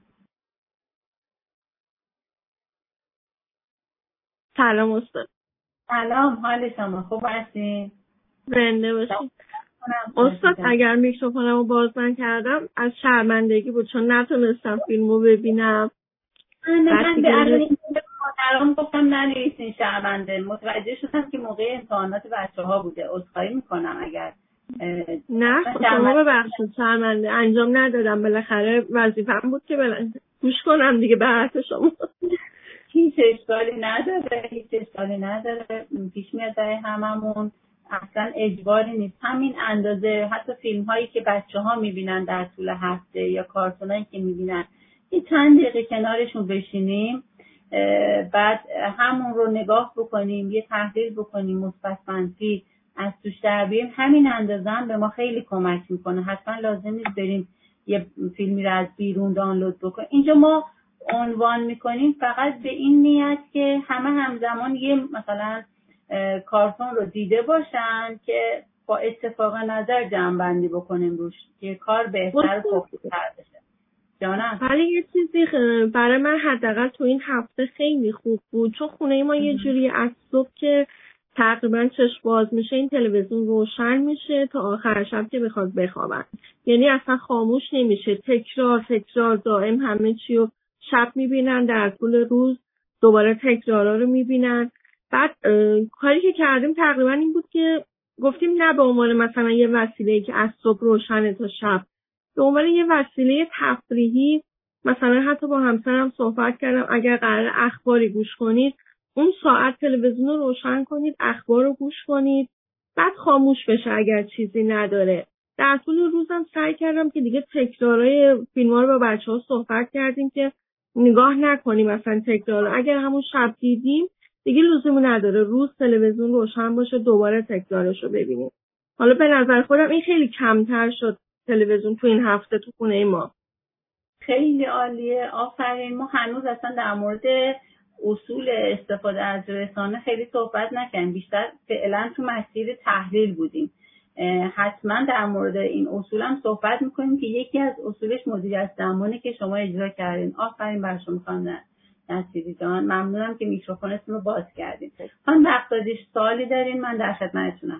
C: سلام استاد.
A: سلام حال شما خوب هستین؟
C: زنده باشین. استاد اگر میکروفونمو باز نکردم از شرمندگی بود چون نتونستم فیلمو ببینم.
A: من به الان مادرام گفتم ننویسین شرمنده. متوجه شدم که موقع امتحانات بچه‌ها بوده. عذرخواهی میکنم اگر
C: نه شما ببخشید شرمنده انجام ندادم بالاخره وظیفه‌م بود که بلند گوش کنم دیگه به حرف شما.
A: هیچ اشکالی نداره هیچ اشکالی نداره پیش میاد برای هممون اصلا اجباری نیست. همین اندازه حتی فیلم هایی که بچه ها میبینن در طول هفته یا کارتون هایی که میبینن یه چند دقیقه کنارشون بشینیم بعد همون رو نگاه بکنیم یه تحلیل بکنیم مثبت منفی از توش در بیاریم همین اندازه هم به ما خیلی کمک میکنه. حتما لازم نیست بریم یه فیلمی رو از بیرون دانلود بکنیم. اینجا ما عنوان میکنیم فقط به این نیت که همه همزمان یه مثلا کارتون رو دیده باشن که با اتفاق نظر جمع بندی بکنیم روش که کار بهتر و خوبتر بشه. جانم.
C: ولی یه چیزی برای من حداقل تو این هفته خیلی خوب بود، چون خونه ما یه جوری از صبح که تقریبا چشم باز میشه این تلویزیون روشن میشه تا آخر شب که بخواد بخوابن، یعنی اصلا خاموش نمیشه، تکرار تکرار دائم همه چی رو شب میبینن، در طول روز دوباره تکرارا رو میبینن. بعد کاری که کردیم تقریبا این بود که گفتیم نه به عنوان مثلا یه وسیله‌ای که از صبح روشنه تا شب، به عنوان یه وسیله تفریحی، مثلا حتی با همسرم صحبت کردم اگر قرار اخباری گوش کنید اون ساعت تلویزیون رو روشن کنید، اخبار رو گوش کنید، بعد خاموش بشه اگر چیزی نداره. در طول روزم سعی کردم که دیگه تکرارای فیلم‌ها رو با بچه‌ها صحبت کردیم که نگاه نکنیم مثلا تکرار، اگر همون شب دیدیم دیگه لزومی نداره روز تلویزیون روشن باشه دوباره تکرارش رو ببینیم. حالا به نظر خودم این خیلی کمتر شد تلویزیون تو این هفته تو خونه ما.
A: خیلی عالیه، آفرین. ما هنوز اصلا در مورد اصول استفاده از رسانه خیلی صحبت نکنیم، بیشتر فعلا تو مسیر تحلیل بودیم. حتما در مورد این اصول هم صحبت میکنیم که یکی از اصولش مدیریت زمانه که شما اجرا کردین. آفرین بر شما خانم نصیری جان، ممنونم که میکروفونتون رو باز کردین. خانم بغدادی سوالی دارین؟ من در خدمتتونم.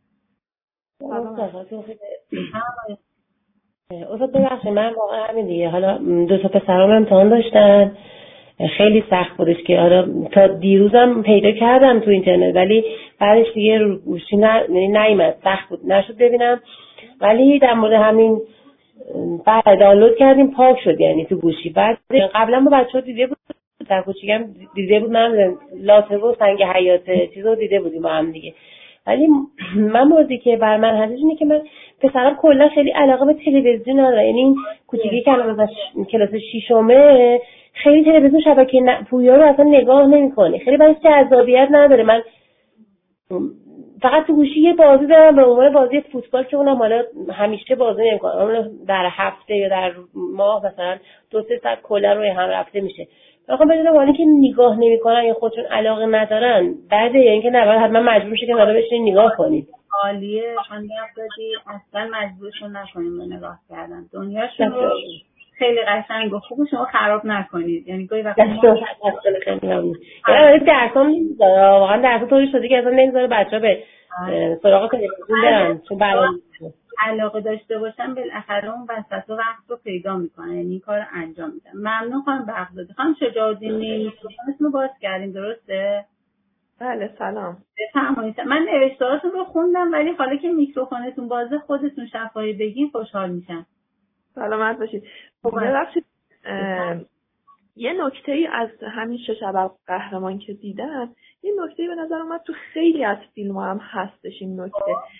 D: استاد ببخشید من واقعا همین دیگه، حالا دو تا پسرام امتحان داشتن، خیلی سخت بودش که حالا تا دیروزم پیدا کردم تو اینترنت ولی بعدش دیگه رو گوشی نه نیامد، سخت بود نشد ببینم، ولی در مورد همین بعد دانلود کردیم پاک شد یعنی تو گوشی. بعد قبلا با بچه‌ها دیده بود، در کوچیکم دیده بود، من لاته و سنگ حیات چیزو دیده بودیم با هم دیگه، ولی من موردی که بر من هستش اینه که من پسرم کلا خیلی علاقه به تلویزیون نداره، یعنی این کوچیکی که الان کلاس ششمه خیلی تلویزیون شبکه پویا رو اصلا نگاه نمی‌کنه، خیلی براش جذابیت نداره. من فقط تو گوشی یه بازی دارم به عنوان بازی فوتبال که اونم حالا همیشه بازی نمی‌کنم، اون در هفته یا در ماه مثلا دو سه ساعت کلا روی هم رفته میشه. میخوام بدونم ولی که نگاه نمی‌کنن یا خودشون علاقه ندارن بعد یعنی که نه حتما مجبور شه که حالا بشین نگاه کنید.
A: عالیه خانم بغدادی، اصلا مجبورشون نکنیم به نگاه کردن، دنیاشون رو خیلی قشنگ و خوب شما خراب نکنید. یعنی گاهی وقتا ما
D: خیلی ممنون. یعنی درسام نمیذاره، واقعا درس طوری شده که اصلا نمیذاره بچه‌ها به سراغ تلویزیون برن، چون برای
A: علاقه داشته باشن بالاخره اون وسط وقت رو پیدا میکنن، یعنی این کار رو انجام میدن. ممنون خانم بغدادی. خانم شجاع الدین میکروفونتون رو باز کردیم درسته؟
B: بله سلام.
A: بفرمایید. من نوشته‌هاتون رو خوندم ولی حالا که میکروفونتون بازه خودتون شفاهی بگین خوشحال میشم.
B: سلامت باشید. خب ببخشید یه نکته‌ای از همین شش ابر قهرمان که دیدم، یه نکته‌ای به نظر اومد تو خیلی از فیلم‌ها هم هستش این نکته.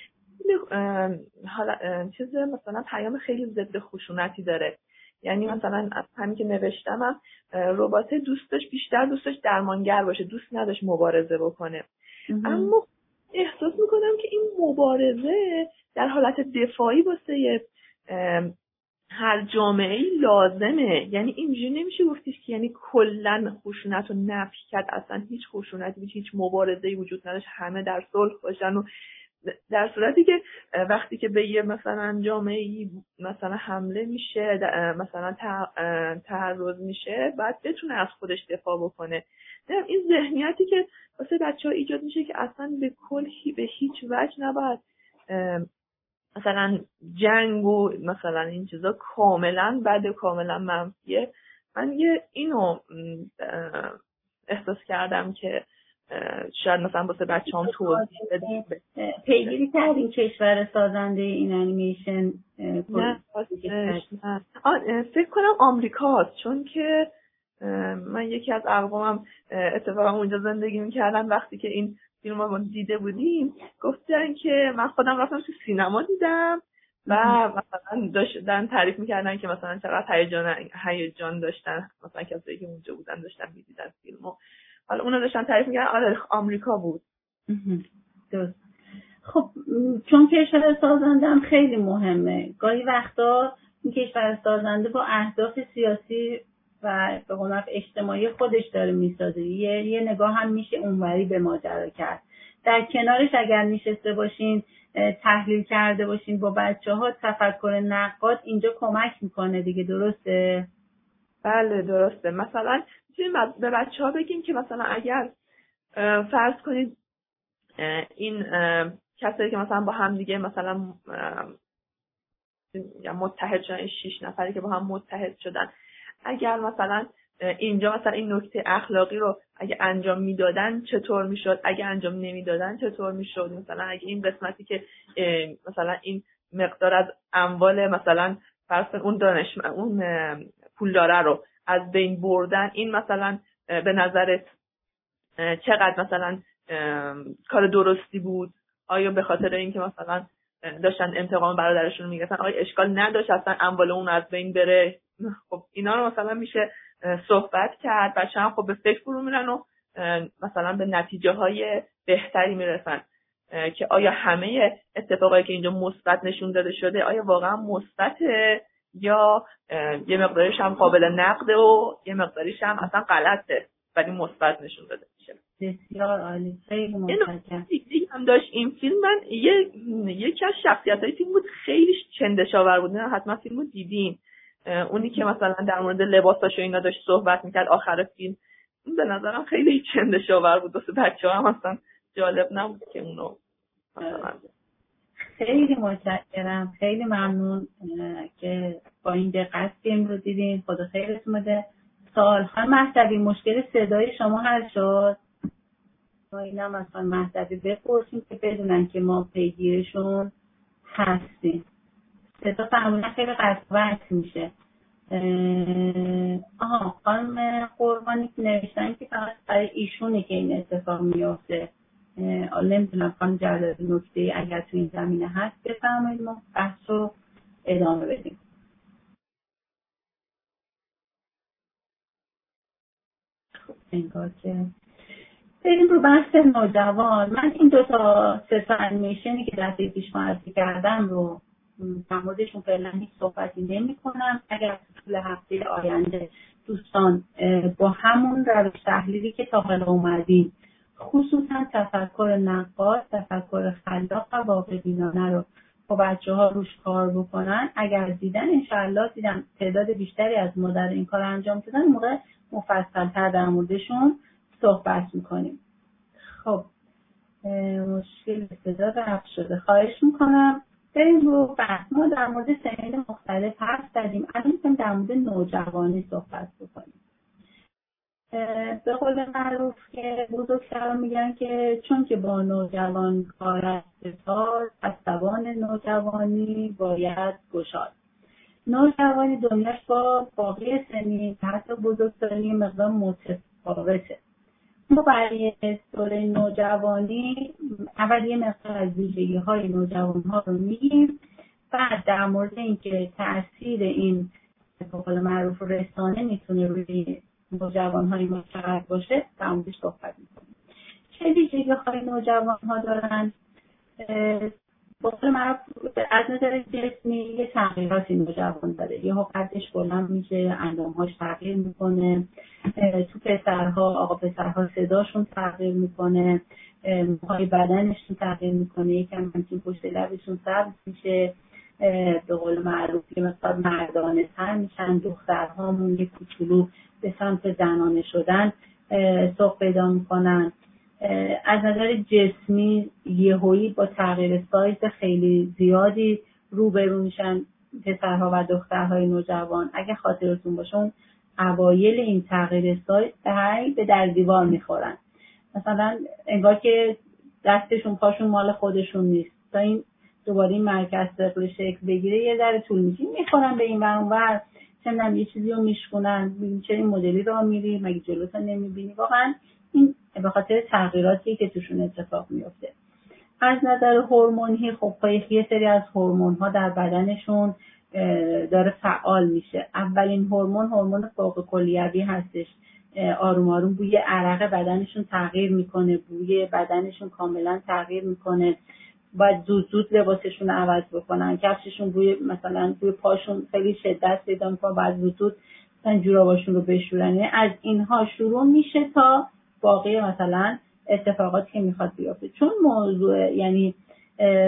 B: حالا چیز مثلا پیام خیلی ضد خشونتی داره، یعنی مثلا از همین که نوشتمم ربات دوستش بیشتر دوستش درمانگر باشه، دوست نداشت مبارزه بکنه. اما احساس میکنم که این مبارزه در حالت دفاعی واسه هر جامعه‌ای لازمه، یعنی اینجوری نمیشه گفتیش که یعنی کلا خشونت رو نفی کرد، اصلا هیچ خشونتی هیچ مبارزه‌ای وجود نداشت، همه در صلح باشن، و در صورتی که وقتی که به یه مثلا جامعه‌ای مثلا حمله میشه، مثلا تعرض میشه، بعد بتونه از خودش دفاع بکنه. این ذهنیتی که واسه بچه‌ها ایجاد میشه که اصلا به کل به هیچ وجه نباید مثلا جنگ و مثلا این چیزا کاملا بده، کاملا منفیه. من یه اینو احساس کردم که شاید مثلا واسه بچه‌ام توضیح بدیم.
A: پیگیری کردین کشور سازنده این انیمیشن؟
B: نه نه فکر کنم آمریکاست، چون که من یکی از اقوامم اتفاقا اونجا زندگی می‌کردن، وقتی که این فیلم رو دیده بودیم گفتن که من خودم رفتم تو سینما دیدم و مثلا داشتن تعریف می‌کردن که مثلا چقدر هیجان هیجان داشتن، مثلا کسایی که اونجا بودن داشتن می‌دیدن فیلمو. حالا اونو داشتن تعریف می‌کردن، آره آمریکا بود.
A: درست. خب چون کشور سازنده هم خیلی مهمه، گاهی وقتا این کشور سازنده با اهداف سیاسی و به قول اجتماعی خودش داره میسازه، یه یه نگاه هم میشه اونوری به ماجرا کرد. در کنارش اگر نشسته باشین تحلیل کرده باشین با بچه ها، تفکر نقاد اینجا کمک میکنه دیگه، درسته؟
B: بله درسته. مثلا میتونیم به بچه ها بگیم که مثلا اگر فرض کنید این کسایی که مثلا با هم دیگه مثلا متحد شدن، شش نفری که با هم متحد شدن، اگر مثلا اینجا مثلا این نکته اخلاقی رو اگه انجام میدادن چطور میشد، اگه انجام نمیدادن چطور میشد، مثلا اگه این قسمتی که مثلا این مقدار از اموال مثلا فرض اون دانش اون پولداره رو از بین بردن، این مثلا به نظرت چقدر مثلا کار درستی بود؟ آیا به خاطر اینکه مثلا داشتن انتقام برادرشون میگرفتن آیا اشکال نداشت اصلا اموال اون از بین بره؟ خب اینا رو مثلا میشه صحبت کرد. بچه هم خب به فکر فرو میرن و مثلا به نتیجه های بهتری میرسن که آیا همه اتفاقایی که اینجا مثبت نشون داده شده آیا واقعا مثبته یا یه مقدارش هم قابل نقده و یه مقدارش هم اصلا غلطه ولی مثبت نشون داده میشه.
A: بسیار عالی، خیلی متشکرم.
B: دیگه هم داشت این فیلم، من یه یکی از شخصیت‌های فیلم بود خیلی چندشاور بود، نه حتما فیلمو دیدین، اونی که مثلا در مورد لباساشو اینا داشت صحبت میکرد آخر فیلم، اون به نظرم خیلی چندشاور بود، واسه بچه‌ها هم اصلا جالب نبود که اونو مثلا.
A: خیلی متشکرم، خیلی ممنون که با این دقت فیلم رو دیدین، خدا خیرتون بده. سوال خانم مهدوی، مشکل صدای شما حل شد؟ ما اینا مثلا مهدوی بپرسیم که بدونن که ما پیگیرشون هستیم. صدا فرمودن خیلی قطع میشه. آها خانم قربانی نوشتن که فقط برای ایشونه که این اتفاق میفته. نمیدونم خانم جلال نکته اگر تو این زمینه هست بفرمایید ما بحث رو ادامه بدیم. خب انگار که بریم رو بحث نوجوان. من این دو تا سه تا انیمیشنی که دفعه پیش معرفی کردم رو در موردشون فعلا هیچ صحبتی نمی کنم. اگر طول هفته آینده دوستان با همون روش تحلیلی که تا حالا اومدیم، خصوصا تفکر نقاد، تفکر خلاق و واقع بینانه رو با بچه ها روش کار بکنن، اگر دیدن انشاءالله دیدن تعداد بیشتری از ما در این کار انجام دادن، موقع مفصل‌تر در موردشون صحبت میکنیم. خب مشکل صدا رفت شده، خواهش میکنم بریم رو بحث. ما در مورد سنین مختلف حرف زدیم، الان می‌خوایم در مورد نوجوانی صحبت بکنیم. به قول معروف که بزرگتران میگن که چون که با نوجوان کار است بساز، از توان نوجوانی باید گشاد. نوجوانی دنیاش با باقی سنین حتی بزرگترانی مقدار متفاوته. ما برای دوره نوجوانی اول یه مقدار از ویژگی‌های نوجوان‌ها رو میگیم، بعد در مورد اینکه تأثیر این به قول معروف رسانه میتونه روی نوجوان‌های ما چقدر باشه در موردش صحبت می‌کنیم. چه ویژگی‌های نوجوان‌ها دارن؟ به قول معروف از نظر جسمی یه تغییراتی نوجوان داره، یه قدش بلند میشه، اندام‌هاش تغییر میکنه، تو پسرها آقا پسرها صداشون تغییر میکنه، موهای بدنشون تغییر میکنه، یکم همچین پشت لبشون سبز میشه، به قول معروف یه مقدار مردانه تر میشن، دخترهامون یه کوچولو به سمت زنانه شدن سوق پیدا میکنن. از نظر جسمی یهویی با تغییر سایز خیلی زیادی روبرو میشن پسرها و دخترهای نوجوان. اگه خاطرتون باشه اون اوایل این تغییر سایز هی به در دیوار میخورن، مثلا انگار که دستشون پاشون مال خودشون نیست، تا این دوباره این مرکز ثقل شکل بگیره یه ذره طول میشه، میخورن به این ور اون ور، چندم یه چیزی رو میشکنن، میگن چرا این مدلی راه میری، مگه جلوتو نمیبینی؟ واقعا این به خاطر تغییراتی که توشون اتفاق میفته. از نظر هورمونی خب یه سری از هورمون‌ها در بدنشون داره فعال میشه. اولین هورمون هورمون فوق کلیوی هستش، آروم آروم بوی عرق بدنشون تغییر میکنه، بوی بدنشون کاملا تغییر میکنه، باید زود زود لباسشون رو عوض بکنن، کفششون بوی مثلا بوی پاشون خیلی شدت پیدا میکنه، باید زود زود مثلا جوراباشون رو بشورن. از اینها شروع میشه تا باقی مثلا اتفاقاتی که میخواد بیفته. چون موضوع یعنی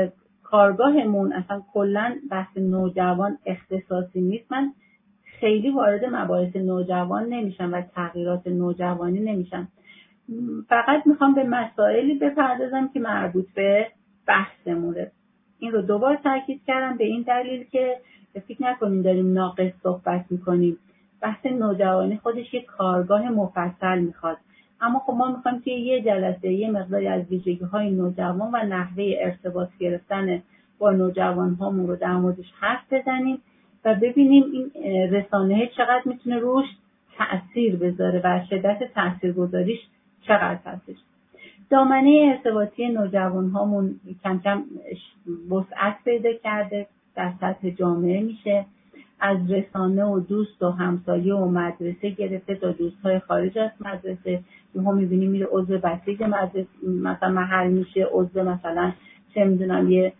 A: کارگاهمون اصلا کلا بحث نوجوان اختصاصی نیست. من خیلی وارد مباحث نوجوان نمیشم و تغییرات نوجوانی نمیشم. فقط میخوام به مسائلی بپردازم که مربوط به بحثمونه. این رو دوبار تاکید کردم به این دلیل که فکر نکنیم داریم ناقص صحبت میکنیم. بحث نوجوانی خودش یک کارگاه مفصل میخواد، اما خب ما میخوایم که یه جلسه یه مقداری از ویژگی‌های نوجوان و نحوه ارتباط گرفتن با نوجوان هامون رو در موردش حرف بزنیم و ببینیم این رسانه چقدر میتونه روش تأثیر بذاره و شدت تاثیرگذاریش چقدر هستش. دامنه ارتباطی نوجوان هامون کم کم وسعت پیدا کرده، در سطح جامعه میشه، از رسانه و دوست و همسایه و مدرسه گرفته تا دوستهای خارج از مدرسه. ما میبینیم میره عضو بسیج مدرسه مثلا محل میشه، عضو مثلا چه میدونم یه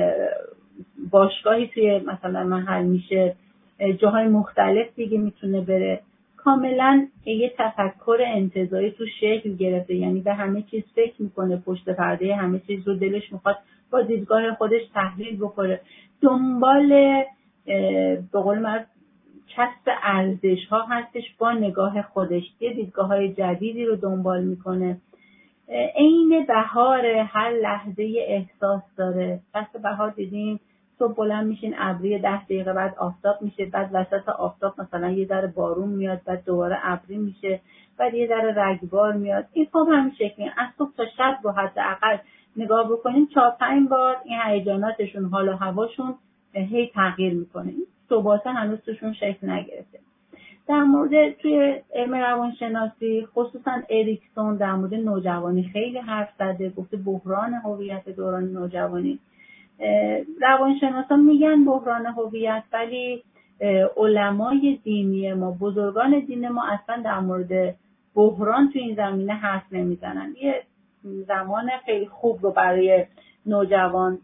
A: باشگاهی توی مثلا محل میشه، جاهای مختلف دیگه میتونه بره. کاملا یه تفکر انتزاعی تو شکل گرفته، یعنی به همه چیز فکر میکنه، پشت پرده همه چیز رو دلش میخواد با دیدگاه خودش تحلیل بکنه، دنبال به قول من کسب ارزش ها هستش با نگاه خودش، یه دیدگاه های جدیدی رو دنبال میکنه. عین بهار، هر لحظه احساس داره. فصل بهار دیدیم صبح بلند میشین ابری، ده دقیقه بعد آفتاب میشه، بعد وسط آفتاب مثلا یه ذره بارون میاد، بعد دوباره ابری میشه، بعد یه ذره رگبار میاد. این خب همین شکلی از صبح تا شب رو حداقل نگاه بکنیم چهار پنج بار این هیجاناتشون، حال و هواشون هی تغییر میکنه. این ثبات هنوز توشون شکل نگرفته. در مورد توی علم روانشناسی خصوصا اریکسون در مورد نوجوانی خیلی حرف زده، گفته بحران هویت دوران نوجوانی. روانشناسان میگن بحران هویت، ولی علمای دینی ما، بزرگان دین ما اصلا در مورد بحران تو این زمینه حرف نمیزنن. یه زمان خیلی خوب رو برای نوجوان،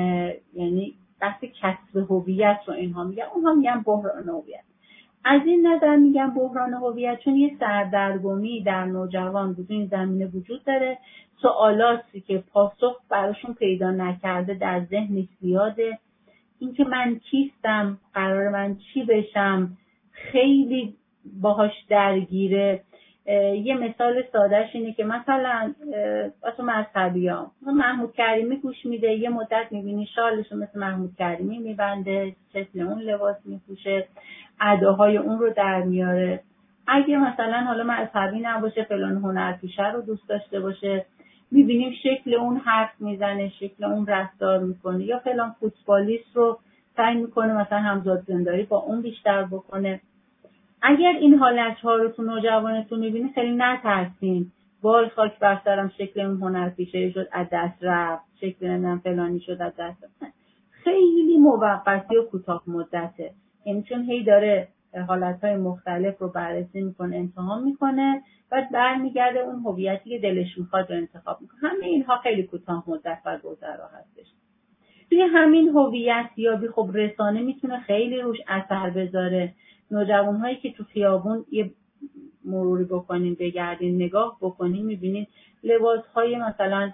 A: یعنی بحث کسب هویت رو اینها میگن، اونها میگن بحران هویت. از این نظر میگن بحران هویت چون یه سردرگمی در نوجوان بود این زمینه وجود داره، سوالاتی که پاسخ براشون پیدا نکرده در ذهنش زیاده. اینکه من کیستم، قرار من چی بشم، خیلی باهاش درگیره. یه مثال سادهش اینه که مثلا واسه مذهبی‌ها محمود کریمی گوش میده، یه مدت میبینی شالشو مثل محمود کریمی میبنده، شکل اون لباس میپوشه، اداهای اون رو در میاره. اگه مثلا حالا مذهبی نباشه، فلان هنرپیشه رو دوست داشته باشه، میبینیم شکل اون حرف میزنه، شکل اون رفتار میکنه، یا فلان فوتبالیست رو سعی میکنه مثلا همزاد زنداری با اون بیشتر بکنه. اگر این حالت‌ها رو تو نوجوانتون می‌بینید خیلی نترسین. وای خاک بر سرم شکل اون هنرپیشه شد از دست رفت، شکل نمیدونم فلانی شد از دست رفت. خیلی موقتی و کوتاه مدته. یعنی چون هی داره حالت‌های مختلف رو بررسی میکنه، امتحان میکنه، بعد برمیگرده اون هویتی که دلش میخواد رو انتخاب میکنه. همه اینها خیلی کوتاه مدت و گذرا هستش. توی همین هویت یابی خب رسانه میتونه خیلی روش اثر بذاره. نوجوان هایی که تو خیابون یه مروری بکنین، بگردین، نگاه بکنین، میبینین لباس های مثلا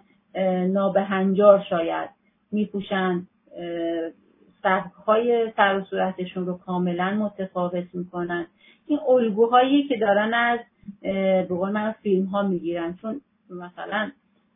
A: نابهنجار شاید میپوشن، سبک های سر و صورتشون رو کاملا متفاوت میکنن. این الگوهایی که دارن از به قول من فیلم ها میگیرن، چون مثلا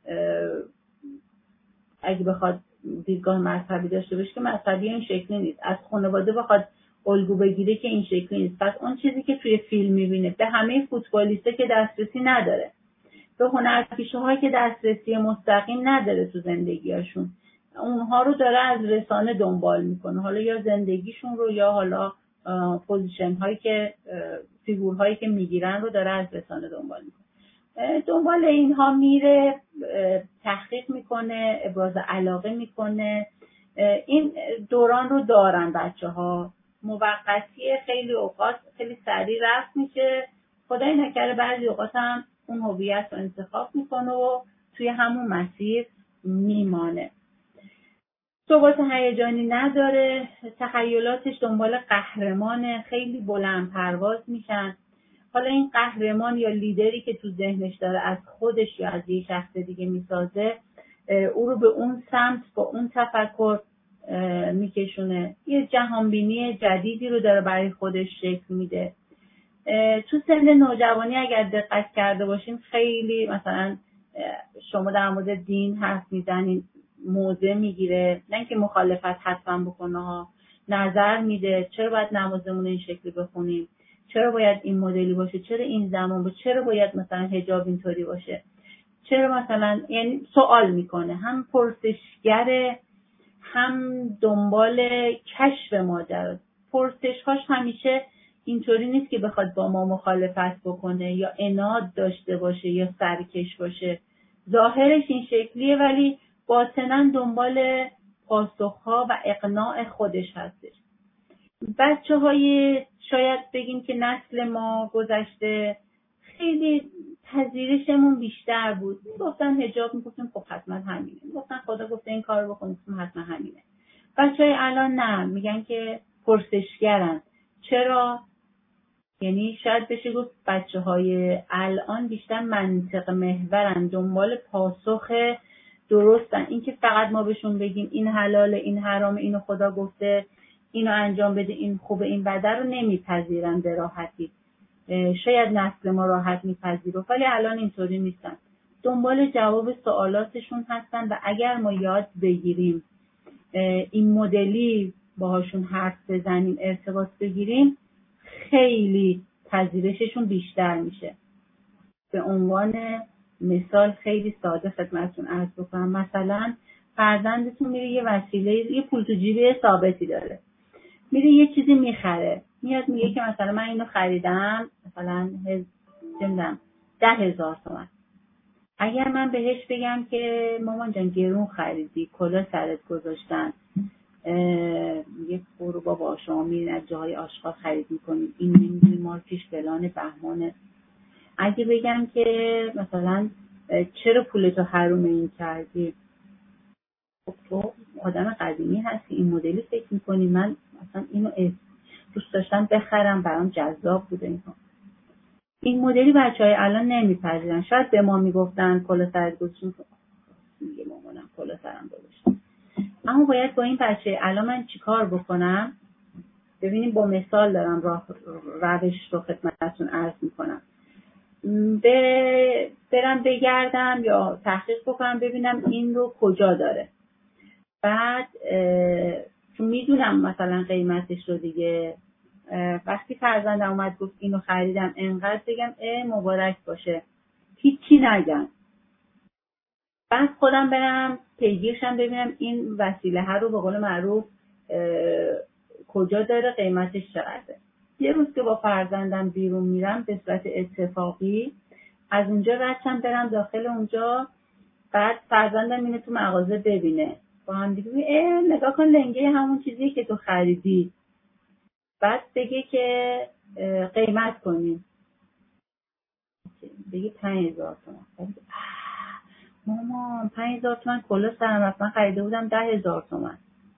A: اگه بخواد دیدگاه مذهبی داشته باشه که مذهبی این شکلی نیست، از خانواده بخواد الگو بگیره که این شکلی نیست. پس اون چیزی که توی فیلم میبینه به همه فوتبالیستا که دسترسی نداره، به هنرپیشه‌هایی که دسترسی مستقیم نداره تو زندگیاشون، اونها رو داره از رسانه دنبال میکنه، حالا یا زندگیشون رو یا حالا پوزیشن هایی که فیگورهایی که میگیرن رو داره از رسانه دنبال میکنه. دنبال اینها میره، تحقیق میکنه، ابراز علاقه میکنه. این دوران رو دارن بچه‌ها، موقتیه، خیلی اوقات خیلی سریع رفت میشه، خدای نکره بعضی اوقات هم اون هویت رو انتخاب میکنه و توی همون مسیر میمانه. ثبات هیجانی نداره، تخیلاتش دنبال قهرمان خیلی بلند پرواز میشن. حالا این قهرمان یا لیدری که تو ذهنش داره از خودش یا از یه شخص دیگه میسازه، او رو به اون سمت با اون تفکر میکشونه، یه جهانبینی جدیدی رو داره برای خودش شکل میده. تو سن نوجوانی اگر دقت کرده باشیم خیلی مثلا شما در مورد دین حرف میزنین، موضع میگیره، نه اینکه مخالفت حتما بکنه ها، نظر میده چرا باید نمازمون این شکلی بخونیم، چرا باید این مدلی باشه، چرا این زمان باشه، چرا باید مثلا حجاب اینطوری باشه، چرا مثلا، یعنی سوال میکنه، هم پرسشگره هم دنبال کشف ماجرا. پرسش‌هاش همیشه اینطوری نیست که بخواد با ما مخالفت بکنه یا عناد داشته باشه یا سرکش باشه. ظاهرش این شکلیه ولی باطناً دنبال پاسخ‌ها و اقناع خودش هستش. بچه‌های شاید بگیم که نسل ما گذشته خیلی پذیرشمون بیشتر بود. گفتن حجاب، میگفتیم خب حتما همینه. گفتن خدا گفته این کار بکنیم، حتما همینه. بچه‌های الان نه، میگن که پرسشگرن. چرا؟ یعنی شاید بشه گفت بچه‌های الان بیشتر منطق محورن، دنبال پاسخ درستن. این که فقط ما بهشون بگیم این حلاله، این حرامه، اینو خدا گفته، اینو انجام بده، این خوبه، این بده رو نمیپذیرن به راحتی. شاید نسل ما راحت میپذیره ولی الان اینطوری نیستن. دنبال جواب سوالاتشون هستن و اگر ما یاد بگیریم این مدلی باهاشون حرف بزنیم، ارتباط بگیریم، خیلی پذیرششون بیشتر میشه. به عنوان مثال خیلی ساده خدمتتون عرض بکنم، مثلا فرزندتون میره یه وسیله، یه پول تو جیبی ثابتی داره، میره یه چیزی میخره، میاد میگه که مثلا من اینو خریدم مثلا نمیدونم ده هزار تومن. اگر من بهش بگم که مامان جان گرون خریدی، کلا سرت گذاشتن، یه برو بابا شما میرین از جاهای آشغال خرید میکنید، این نمیدونی مارکش فلان بهمانه. اگه بگم که مثلا چرا پولتو حروم این کردی، خب تو آدم قدیمی هستی، این مدلی فکر میکنی، من مثلا اینو دوست داشتم بخرم، برام جذاب بوده. این این مدلی بچهای الان نمیپذیرن. شاید به ما میگفتن کلا سرت گذاشتن، میگه مامانم کلا سرم گذاشت. اما باید با این بچه الان من چیکار بکنم؟ ببینیم با مثال دارم راه روش رو خدمتتون عرض میکنم. برم بگردم یا تحقیق بکنم ببینم این رو کجا داره. بعد چون میدونم مثلا قیمتش رو دیگه، وقتی فرزندم اومد گفت اینو خریدم، انقدر بگم اه مبارک باشه، هیچی نگم. بعد خودم برم پیگیرشم ببینم این وسیله ها رو به قول معروف کجا داره، قیمتش چقدره. یه روز که با فرزندم بیرون میرم به صورت اتفاقی از اونجا رفتم برم داخل اونجا، بعد فرزندم اینو تو مغازه ببینه، با هم دیگه اه نگاه کن لنگه همون چیزیه که تو خریدی. بعد بگه که قیمت کنیم، بگه پنج هزار تومن. مامان پنج هزار تومن کلا سرم رفت، من خریده بودم ده هزار تومن.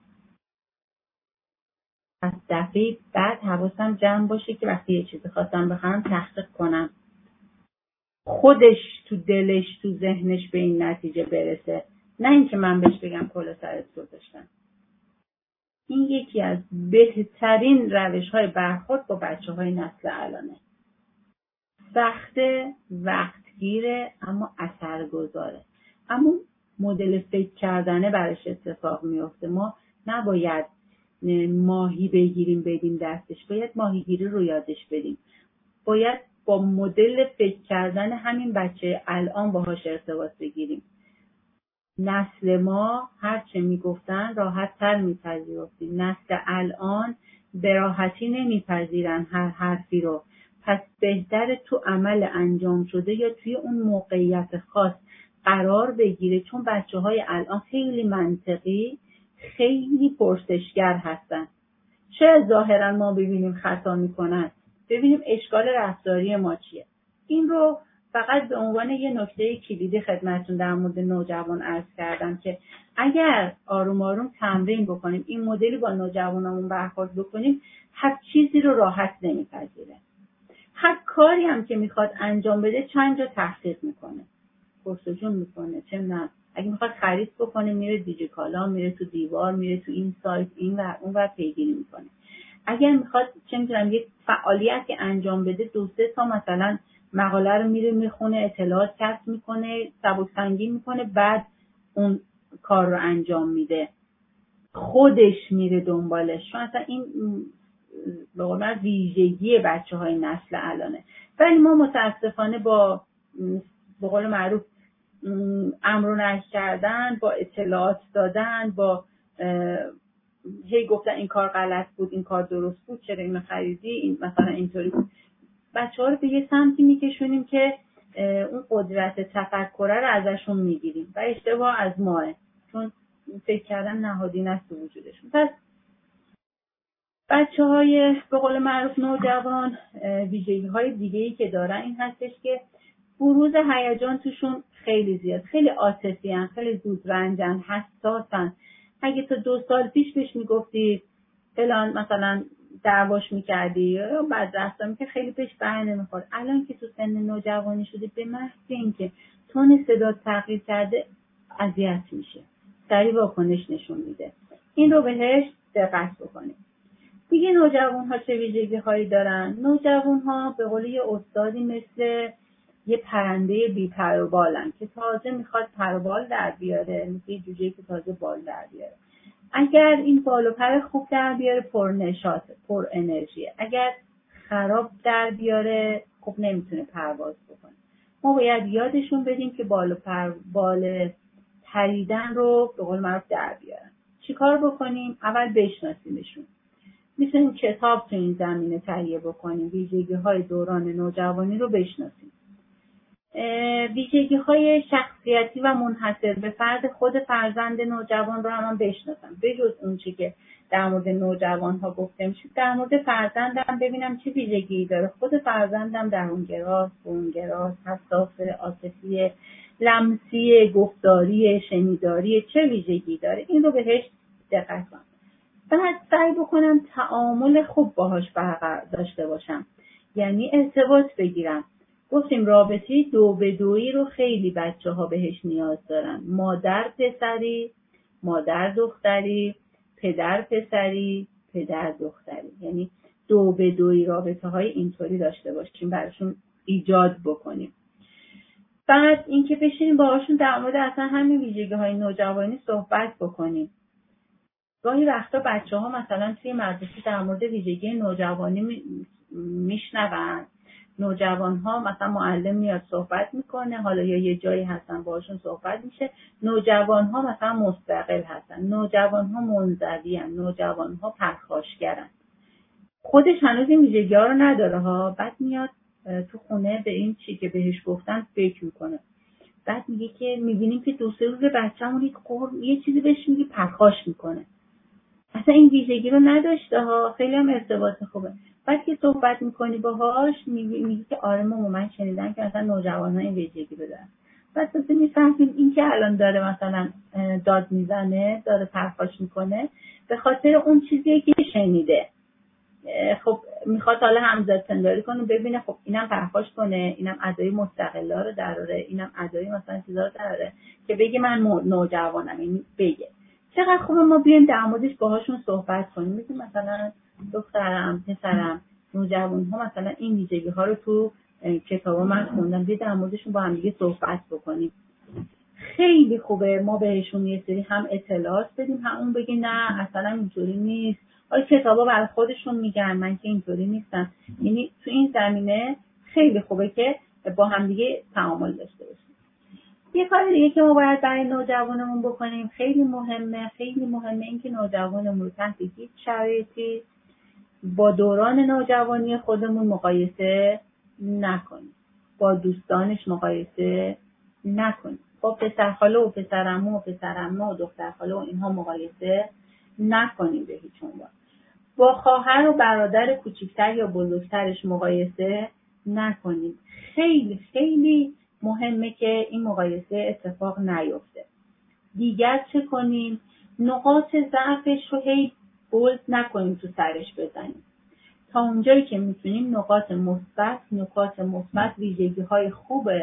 A: از دفعه بعد حواسم جمع باشه که وقتی یه چیزی خواستم بخرم تحقیق کنم، خودش تو دلش تو ذهنش به این نتیجه برسه، نه اینکه من بهش بگم کلا سرت گذاشتم. این یکی از بهترین روش‌های برخورد با بچه‌های نسل الانه. سخته، وقتگیره، اما اثرگذاره. اما مدل فکر کردنه برش اتفاق میفته. ما نباید ماهی بگیریم بدیم دستش، باید ماهیگیری رو یادش بدیم. باید با مدل فکر کردن همین بچه الان باهاش ارتباط بگیریم. نسل ما هرچه میگفتن راحت تر میپذیرفتیم، نسل الان به راحتی نمیپذیرن هر حرفی رو. پس بهتر تو عمل انجام شده یا توی اون موقعیت خاص قرار بگیره، چون بچه های الان خیلی منطقی، خیلی پرسشگر هستن. شاید ظاهرا ما ببینیم خطا میکنن، ببینیم اشکال رفتاری ما چیه. این رو فقط به عنوان یه نکته کلیدی خدمتتون در مورد نوجوان عرض کردم که اگر آروم آروم تمرین بکنیم، این مدلی با نوجوانمون برخورد بکنیم، هر چیزی رو راحت نمیپذیره. هر کاری هم که میخواد انجام بده چند جا تحقیق میکنه، پرسجو میکنه، چه نه اگه میخواد خرید بکنه میره دیجیکالا، میره تو دیوار، میره تو این سایت، این و اون و پیگیری میکنه. اگر میخواد چه میدونم یک فعالیتی انجام بده، دو سه تا مثلا مقاله رو میره میخونه، اطلاعات کسب میکنه، سبک سنگین میکنه، بعد اون کار رو انجام میده، خودش میره دنبالش. چون اصلا این به قول من ویژگی بچه های نسل الانه. ولی ما متاسفانه با به قول معروف امر و نهی کردن، با اطلاعات دادن، با هی گفتن این کار غلط بود، این کار درست بود، چرا اینو خریدی، این مثلا اینطوری بود، بچه ها رو به یه سمتی میکشونیم که اون قدرت تفکر رو ازشون میگیریم و اشتباه از ماه، چون فکر کردن نهادینه است تو وجودشون. پس بچه های به قول معروف نوجوان ویژگی های دیگه‌ای که دارن این هستش که بروز هیجان توشون خیلی زیاد، خیلی عاطفی ان، خیلی زود رنجن، حساسن. اگه تو دو سال پیش بهش میگفتی فلان مثلا دعواش میکردی یا بدرفتار میکرد، خیلی بهش بر نمیخورد. الان که تو سن نوجوانی شدی، به محض اینکه تون صدا تغییر کرده اذیت میشه، سریع واکنش نشون میده. این رو بهش دقت بکنید. دیگه نوجوان ها چه ویژگی هایی دارن؟ نوجوان ها به قول یه استادی مثل یه پرنده بی پر و بالن که تازه میخواد پر و بال در بیاره، مثل یه جوجه‌ای که تازه بال در بیاره. اگر این بال و پر خوب در بیاره پر نشاطه، پر انرژیه. اگر خراب در بیاره خب نمیتونه پرواز بکنه. ما باید یادشون بدیم که بال و پر بال پریدن رو به قول معروف در بیارن. چیکار بکنیم؟ اول بشناسیمشون. میتونیم کتاب تو این زمینه تهیه بکنیم، ویژگی های دوران نوجوانی رو بشناسیم. ویژگی های شخصیتی و منحصر به فرد خود فرزند نوجوان رو هم بشناسم. به جز اون چی که در مورد نوجوان ها گفته میشه، در مورد فرزندم ببینم چه ویژگی داره. خود فرزندم درونگراست، برونگراست، حساس، عاطفی، لمسی، گفتاری، شنیداری، چه ویژگی داره، این رو بهش دقت کنم. بعد سعی بکنم تعامل خوب باهاش برقرار داشته باشم، یعنی ارتباط بگیرم. گفتیم رابطه دو به دویی رو خیلی بچه ها بهش نیاز دارن. مادر پسری، مادر دختری، پدر پسری، پدر دختری، یعنی دو به دویی رابطه های اینطوری داشته باشیم، براشون ایجاد بکنیم. بعد اینکه بشینیم باهاشون در مورد اصلا همین ویژگی های نوجوانی صحبت بکنیم. گاهی وقتا بچه ها مثلا توی مدرسه در مورد ویژگی نوجوانی میشنون، نوجوان ها مثلا معلم میاد صحبت میکنه، حالا یا یه جایی هستن باهاشون صحبت میشه، نوجوان ها مثلا مستقل هستن، نوجوان ها منزوی هستن، نوجوان ها پرخاشگرن. خودش هنوز این ویژگی ها رو نداره ها، بعد میاد تو خونه به این چی که بهش گفتن فکر میکنه. بعد میگه که میبینیم که دو سه روز بچه‌مون یک قرم یه چیزی بهش میگه پرخاش میکنه. اصلا این ویژگی رو نداشته ها، خیلی هم ارتباط خوبه. بعد که صحبت میکنی باهاش میگی میگی که آره مامان من شنیدم که مثلا نوجوان‌ها این ویژگی رو دارن. بعد تو میفهمیم این که الان داره مثلا داد میزنه، داره پرخاش میکنه، به خاطر اون چیزیه که شنیده. خب میخواد حالا همزاد پنداری کنه، ببینه خب اینم پرخاش کنه، اینم ادای مستقلا رو دراره، اینم ادای مثلا چیزا رو دراره که بگه من نوجوانم، این بگه. چقدر خوبه ما بیایم در موردش باهاشون صحبت کنیم. میگیم مثلا دخترم، پسرم، نوجوان ها مثلا این ویژگی ها رو تو کتابا من خوندم، بیا در موردشون با هم دیگه صحبت بکنیم. خیلی خوبه ما بهشون یه سری هم اطلاعات بدیم، هم اون بگه نه اصلا اینطوری نیست، آیا کتابا برای خودشون میگن، من که اینطوری نیستم. یعنی تو این زمینه خیلی خوبه که با هم دیگه تعامل داشته باشیم. یه کار دیگه که ما باید برای نوجوانمون بکنیم خیلی مهمه، خیلی مهمه این که نوجوانمون رو تحت هیچ شرایطی با دوران نوجوانی خودمون مقایسه نکنیم، با دوستانش مقایسه نکنیم، با پسرخاله و پسرعمو و پسرعمه و دخترخاله و اینها مقایسه نکنیم به هیچ عنوان. با خواهر و برادر کوچکتر یا بزرگترش مقایسه نکنیم. خیلی خیلی مهمه که این مقایسه اتفاق نیفته. دیگر چه کنیم؟ نقاط ضعفش رو هی بولد نکنیم، تو سرش بزنیم. تا اونجایی که میتونیم نقاط مثبت، نقاط مثبت، ویژگی‌های خوب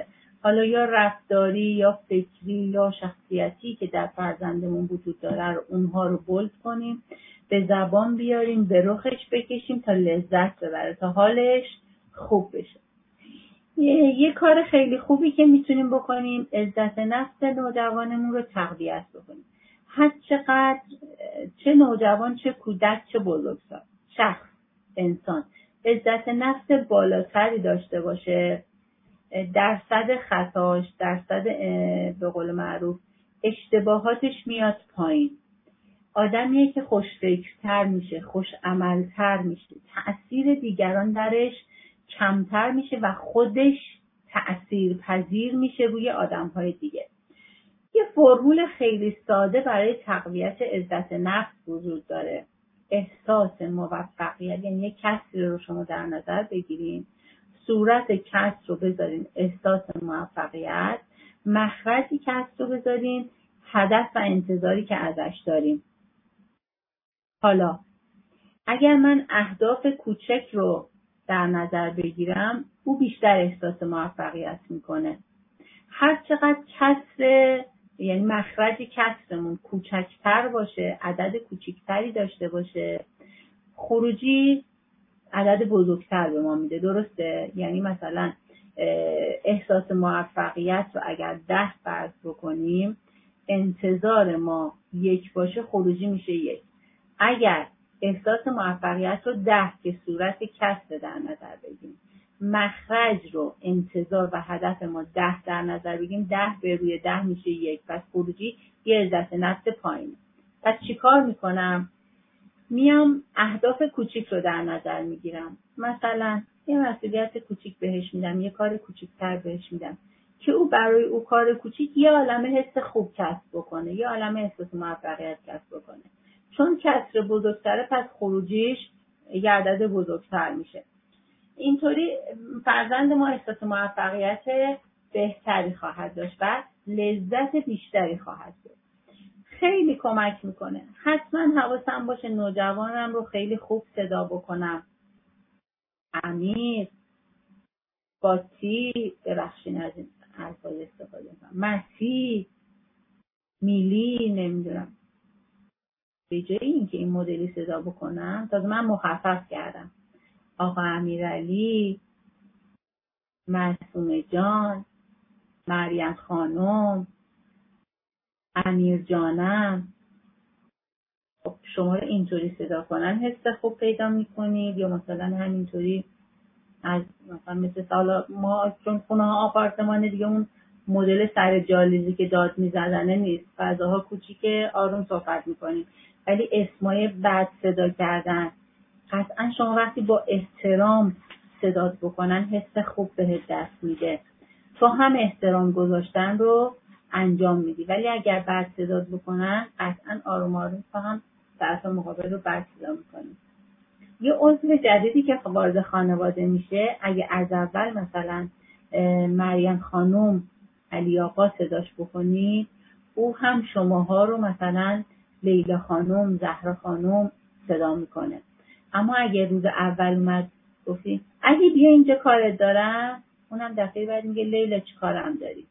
A: حالا یا رفتاری یا فکری یا شخصیتی که در فرزندمون وجود داره رو اونها رو بولد کنیم، به زبان بیاریم، به رخش بکشیم تا لذت ببره، تا حالش خوب بشه. یه, یه کار خیلی خوبی که میتونیم بکنیم عزت نفس نوجوانمون رو تقویت بکنیم. هر چقدر چه نوجوان چه کودک چه بزرگسال شخص انسان عزت نفس بالاتری داشته باشه، درصد خطاش، درصد به قول معروف اشتباهاتش میاد پایین. آدمیه که خوشفکرتر میشه، خوش عملتر میشه، تأثیر دیگران درش کمتر میشه و خودش تأثیر پذیر میشه روی آدمهای دیگه. یه فرمول خیلی ساده برای تقویت عزت نفس وجود داره. احساس موفقیت، یعنی یک کسری رو شما در نظر بگیرین، صورت کسر رو بذارین احساس موفقیت، مخرجی کسر رو بذارین هدف و انتظاری که ازش داریم. حالا اگر من اهداف کوچک رو در نظر بگیرم، او بیشتر احساس موفقیت میکنه. هر چقدر کسر، یعنی مخرج کسرمون کوچکتر باشه، عدد کوچکتری داشته باشه، خروجی عدد بزرگتر به ما میده. درسته؟ یعنی مثلا احساس موفقیت رو اگر ده فرض بکنیم، انتظار ما یک باشه، خروجی میشه یک. اگر احساس موفقیت رو ده که صورت کسر در نظر بگیریم، مخرج رو انتظار و هدف ما ده در نظر بگیم، ده به روی ده میشه یک، پس خروجی یه عزت نفس پایینه. پس چی کار میکنم؟ میام اهداف کوچیک رو در نظر میگیرم. مثلا یه مسئولیت کوچیک بهش میدم، یه کار کوچیکتر بهش میدم که او برای او کار کوچیک یه عالمه حس خوب کسب بکنه، یه عالمه احساس موفقیت کسب بکنه. چون کسر بزرگتره، پس خروجیش یه عدد بزرگتر میشه. اینطوری فرزند ما احساس موفقیت بهتری خواهد داشت و لذت بیشتری خواهد داشت. خیلی کمک میکنه. حتما حواسم باشه نوجوانم رو خیلی خوب صدا بکنم. امیر، باتی، ببخشین از این الفاظ استفاده کنم، مسی، میلی، نمیدونم. به جای اینکه این مدلی صدا بکنم، تازه من مخفف کردم. آقا امیرعلی، معصومه جان، مریم خانم، امیر جانم. خب شما رو اینطوری صدا کنن حس خوب پیدا میکنید، یا مثلا همینطوری از مثلا مثل سالا ما چون خونه ها آپارتمان دیگه اون مدل سر جالیزی که داد میزدنه نیست، فضاها کوچیکه، آروم صحبت میکنیم، ولی اسمای بد صدا کردن. قطعا شما وقتی با احترام صدات بکنن حس خوب بهت دست میده، تو هم احترام گذاشتن رو انجام میدی. ولی اگر بد صدات بکنن قطعا آروم آروم تو هم طرف مقابل رو بد صدا میکنی. یه عضو جدیدی که وارد خانواده میشه، اگه از اول مثلا مریم خانم، علی آقا صداش بکنید، او هم شماها رو مثلا لیلا خانم، زهرا خانم صدا میکنه. اما اگه روز اول اومد گفتی اگه بیا اینجا کارت دارم، اونم دفعه بعد میگه لیلا چی کارم داری؟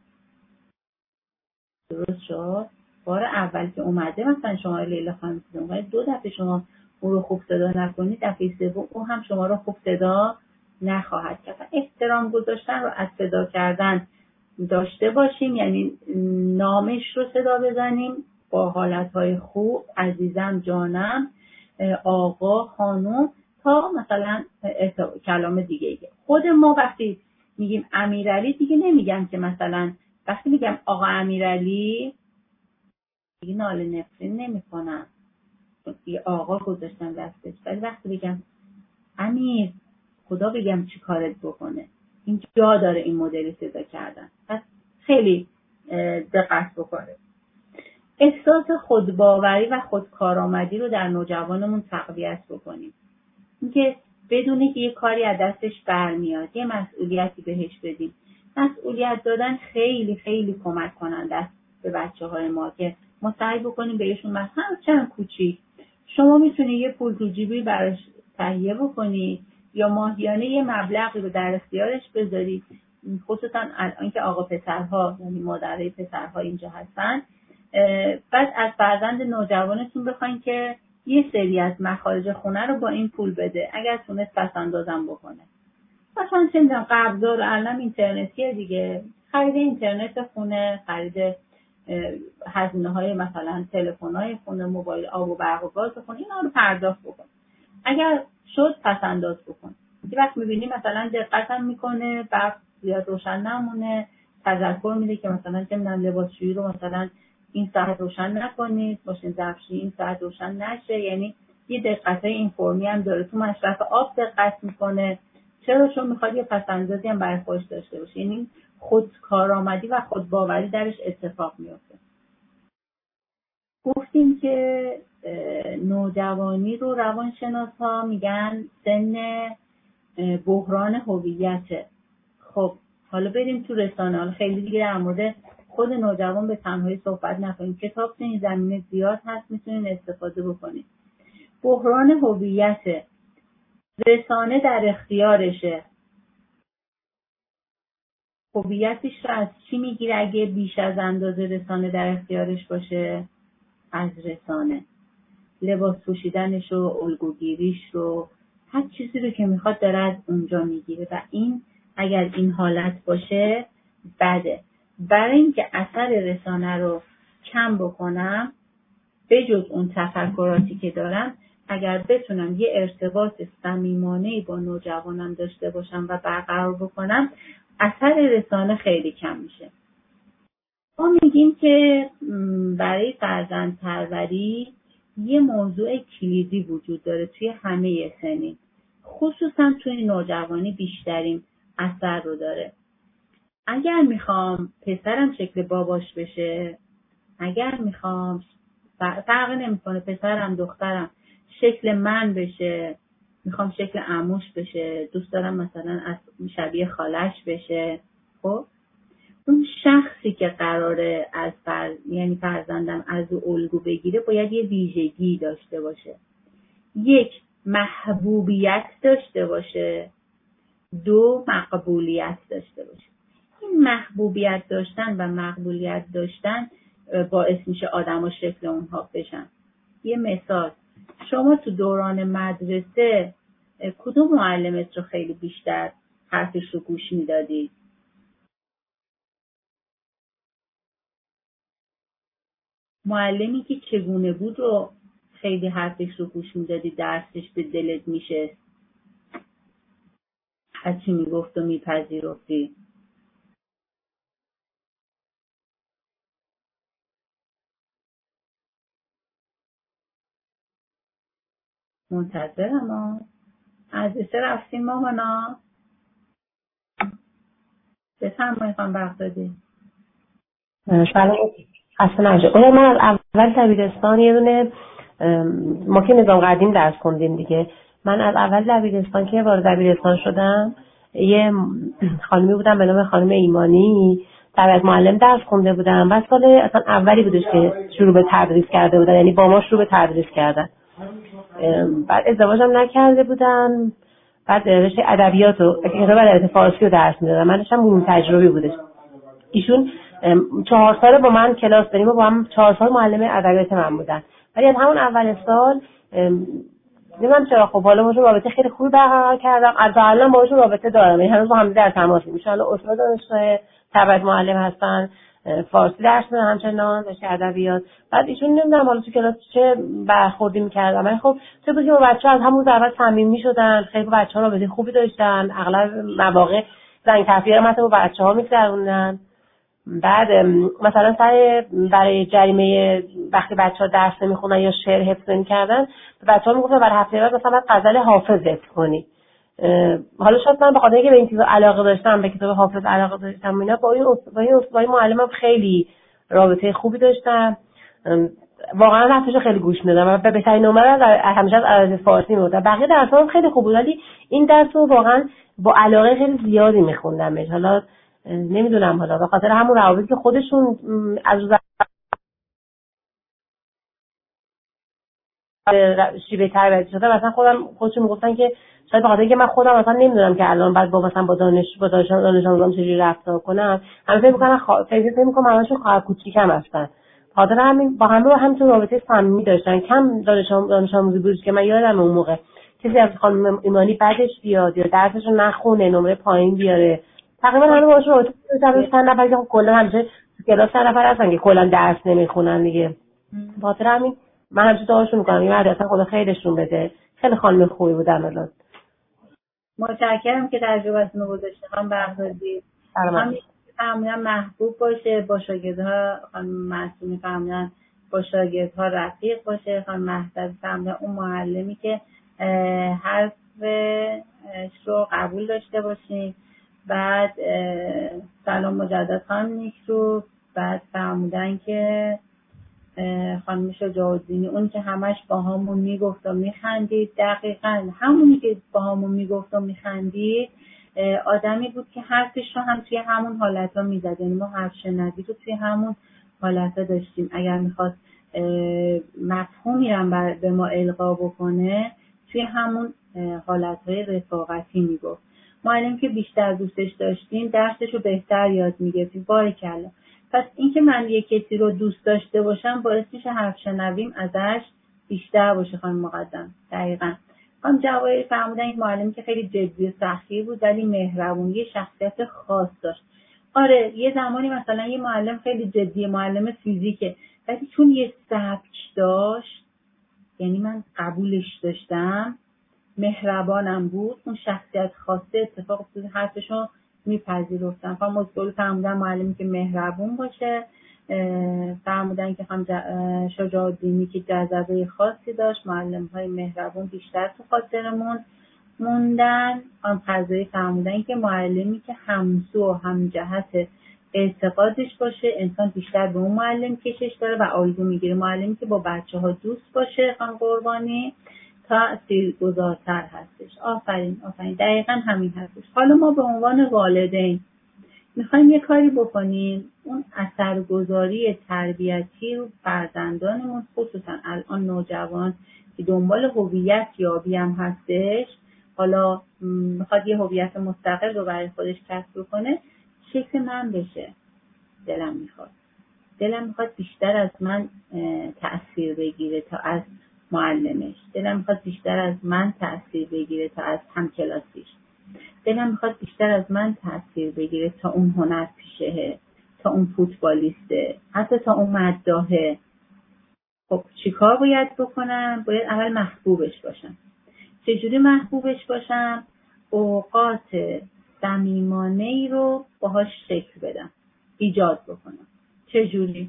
A: درست شد؟ بار اول که اومده مثلا شما لیلا خانم صدا میکنید، دو دفعه شما او رو خوب صدا نکنید، دفعه سوم او هم شما رو خوب صدا نخواهد کرد. احترام گذاشتن رو از صدا کردن داشته باشیم، یعنی نامش رو صدا بزنیم با حالتهای خوب، عزیزم، جانم، آقا، خانم، تا مثلا کلام دیگه. خود ما وقتی میگیم امیرعلی دیگه نمیگم که مثلا وقتی میگم آقا امیرعلی دیگه ناله نفرین نمی کنم، یه آقا گذاشتم دستش. ولی وقتی بگم امیر، خدا بگم چی کارت بکنه، این جا داره این مدلی صدا کردن. پس خیلی دقت بکنه. احساس خودباوری و خودکارآمدی رو در نوجوانمون تقویت بکنیم. اینکه بدونه که یه کاری از دستش برمیاد، یه مسئولیتی بهش بدیم. مسئولیت دادن خیلی خیلی کمک کننده است به بچه‌های ما که ما سعی بکنیم بهشون مثلا چند کوچیک شما میتونی یه پول تو جیبی براش تهیه بکنی یا ماهیانه یه مبلغی رو در اختیارش بذاری. خصوصا الان که آقا پسرها یعنی مادرای پسرها اینجا هستن، بعد از فرزند نوجوانتون بخواین که یه سری از مخارج خونه رو با این پول بده اگر تونست پس اندازم بکنه. مثلا چه میدونم قبض‌ها رو الان اینترنتیه دیگه، خرید اینترنت خونه، خرید هزینه های مثلا تلفن های خونه، موبایل، آب و برق و گاز خونه، اینا رو پرداخت بکن. اگر شد پس انداز بکن. یه وقت میبینی مثلا دقت هم میکنه، برق زیاد روشن نمونه، تذکر میده که مثلا چه میدونم لباسشویی رو مثلا این ساعت روشن نکنید، ماشین ظرفشویی این ساعت روشن نشه. یعنی یه دقتای این فرمی هم داره. تو مصرف آب دقت میکنه. چرا؟ چون میخواد یه پس اندازی هم برای خودش داشته باشه. یعنی خود کارآمدی و خود باوری درش اتفاق میفته. گفتیم که نوجوانی رو روانشناسا میگن سن بحران هویته. خب حالا بریم تو رسانه. حالا خیلی دیگه در مورد خود نوجوان به تنهایی صحبت نکنیم، کتاب تو این زمینه زیاد هست، میتونین استفاده بکنید. بحران هویت، رسانه در اختیارشه. هویتش رو از چی میگیره اگه بیش از اندازه رسانه در اختیارش باشه؟ از رسانه. لباس پوشیدنش رو، الگوگیریش رو، هر چیزی رو که میخواد داره از اونجا میگیره و این اگر این حالت باشه بده. برای اینکه اثر رسانه رو کم بکنم، به جز اون تفکراتی که دارم، اگر بتونم یه ارتباط صمیمانه‌ای با نوجوانم داشته باشم و برقرار بکنم، اثر رسانه خیلی کم میشه. ما میگیم که برای فرزند پروری یه موضوع کلیدی وجود داره توی همه سنین، خصوصا توی نوجوانی بیشترین اثر رو داره. اگر میخوام پسرم شکل باباش بشه، اگر میخوام فرق نمیکنه پسرم دخترم شکل من بشه، میخوام شکل عموش بشه، دوست دارم مثلا از شبیه خالش بشه، خب اون شخصی که قراره از فرز... یعنی فرزندم از او الگو بگیره باید یه ویژگی داشته باشه. یک، محبوبیت داشته باشه. دو، مقبولیت داشته باشه. این محبوبیت داشتن و مقبولیت داشتن باعث میشه آدم ها شکل اونها بشن. یه مثال، شما تو دوران مدرسه کدوم معلمت رو خیلی بیشتر حرفش رو گوش میدادی؟ معلمی که چگونه بود رو خیلی حرفش رو گوش میدادی، درسش به دلت میشه، هرچی میگفت و میپذیرفتی. منتظرم ها. مدرسه رفتیم مامانا؟ بفرمایید خانم بغدادی.
D: سلام، اصلا نمیشه. اون من از اول دبیرستان یه دونه، ما که نظام قدیم درس خوندیم دیگه، من از اول دبیرستان که وارد دبیرستان شدم یه خانمی بودم به نام خانم ایمانی، تربیت معلم درس خونده بودم. بعد سال اصلا اولی بودش که شروع به تدریس کرده بودن، یعنی با ما شروع به تدریس کردن. بعد ازدواجم نکرده بودن. بعد رشته ادبیات و کتاب ادبیات فارسی رو درس میدادم. من داشتم اون تجربی بودش. ایشون چهار سال با من کلاس داریم و با هم چهار سال معلم ادبیات من بودن. ولی از همون اول سال نمیدونم چرا خب حالا باشون رابطه خیلی خوبی برقرار کردم. از الان باشون رابطه دارم، یعنی هنوز با هم در تماسیم. ان شاءالله استاد دانشگاه تربیت معلم هستن، فارسی درس میدن، همچنان رشته ادبیات. بعد ایشون نمیدونم حالا تو کلاس چه برخوردی می‌کردن، ولی خب چه بود که با بچه‌ها از همون اول صمیمی شدن، خیلی با بچه‌ها رابطه خوبی داشتن، اغلب مواقع زنگ تفریح رو مثلا با بچه‌ها می‌گذروندن. بعد مثلا سر برای جریمه وقتی بچه‌ها درس نمیخونن یا شعر حفظ نمی‌کردن، بچه‌ها میگفتن برای هفته بعد مثلا باید غزل حافظ حفظ کنی. حالا شاید من به خاطر اینکه به این چیزا علاقه داشتم، به کتاب حافظ علاقه داشتم، اینا با این با این با معلمم خیلی رابطه خوبی داشتم. واقعا حرفش خیلی گوش میدادم و به بهترین نمره همیشه از ادبیات فارسی می‌بردم. بقیه درسام خیلی خوب بود، ولی این درس رو واقعا با علاقه خیلی زیادی می‌خوندمش. حالا نمیدونم، حالا به خاطر همون روابطی که خودشون از شیوه تربیتی شدم مثلا خودم خودشون میگفتن که شاید بخاطر اینکه من خودم مثلا نمیدونم که الان بعد با مثلا با دانش با دانش دانش آموزام چجوری رفتار کنم، همه فکر میکنن خا... فکر فکر میکنم همشون خواهر کوچیکم هستن. خاطر همین با همه با همچون رابطه صمیمی داشتن. کم دانش آموز دانش آموزی بود که من یادم اون موقع کسی از خانم ایمانی بعدش بیاد یا درسشو نخونه نمره پایین بیاره. تقریبا همه باشون رابطه داشتن. چند نفر که کلا همیشه تو کلاس چند نفر هستن که کلا درس نمیخونن دیگه. خاطر همین من همیشه دعاشون میکنم این مدرسه خدا خیرشون بده. خیلی خانم خوبی بودن. الان
A: متشکرم که تجربه‌تون رو گذاشتید خانم بغدادی. هم معمولا محبوب باشه با شاگردها، خانم معصومی معمولا با شاگردها رفیق باشه، خانم مهدوی معمولا اون معلمی که حرفش رو قبول داشته باشین. بعد سلام مجدد خانم نیکرو. بعد فرمودن که خانم شجاع الدینی اون که همش با همون میگفت و میخندید، دقیقاً همونی که با همون میگفت و میخندید آدمی بود که حرفش رو هم توی همون حالت ها میزد. یعنی ما حرف شنوی رو توی همون حالت ها داشتیم. اگر میخواد مفهومی هم به ما القا بکنه توی همون حالت های رفاقتی میگفت. معلم که بیشتر دوستش داشتیم درسش رو بهتر یاد میگرفتیم. باریکلا. پس این که من یک کسی رو دوست داشته باشم باعث میشه حرف شنویم ازش بیشتر باشه. خانم مقدم دقیقاً. خانم جواهری فرمودن یک معلمی که خیلی جدی و سخی بود ولی مهربون، یه شخصیت خاص داشت. آره یه زمانی مثلا یه معلم خیلی جدی، معلم فیزیکه، ولی چون یه سبک داشت یعنی من قبولش داشتم، مهربانم بود، اون شخصیت خاصه اتفاق افتاد حرفشو میپذیرفتم. خانم مزدوری فرمودن معلمی که مهربون باشه. فرمودن که خانم شجاع الدینی که جذبه خاصی داشت، معلم های مهربون بیشتر تو خاطرمون موندن. خانم قضایی فرمودن که معلمی که همسو و همجهت اعتقادش باشه انسان بیشتر به اون معلم کشش داره و الگو میگیره. معلمی که با بچه ها دوست باشه خانم قربانی تاثیرگذارتر هستش. آفرین آفرین دقیقاً همین هستش. حالا ما به عنوان والدین میخوایم یه کاری بکنیم اون اثرگذاری تربیتی رو فرزندانمون، خصوصا الان نوجوان که دنبال هویت یابی هم هستش، حالا میخواد یه هویت مستقل رو برای خودش کسب کنه، شکل من بشه. دلم میخواد دلم میخواد بیشتر از من تأثیر بگیره تا از معلمش. دلم میخواد بیشتر از من تأثیر بگیره تا از همکلاسیش. دلم میخواد بیشتر از من تأثیر بگیره تا اون هنرپیشهه، تا اون فوتبالیسته، حتی تا اون مداحه. خب چیکار باید بکنم؟ باید اول محبوبش باشم. چجوری محبوبش باشم؟ اوقات صمیمانه‌ای رو باهاش شکل بدم، ایجاد بکنم. چجوری؟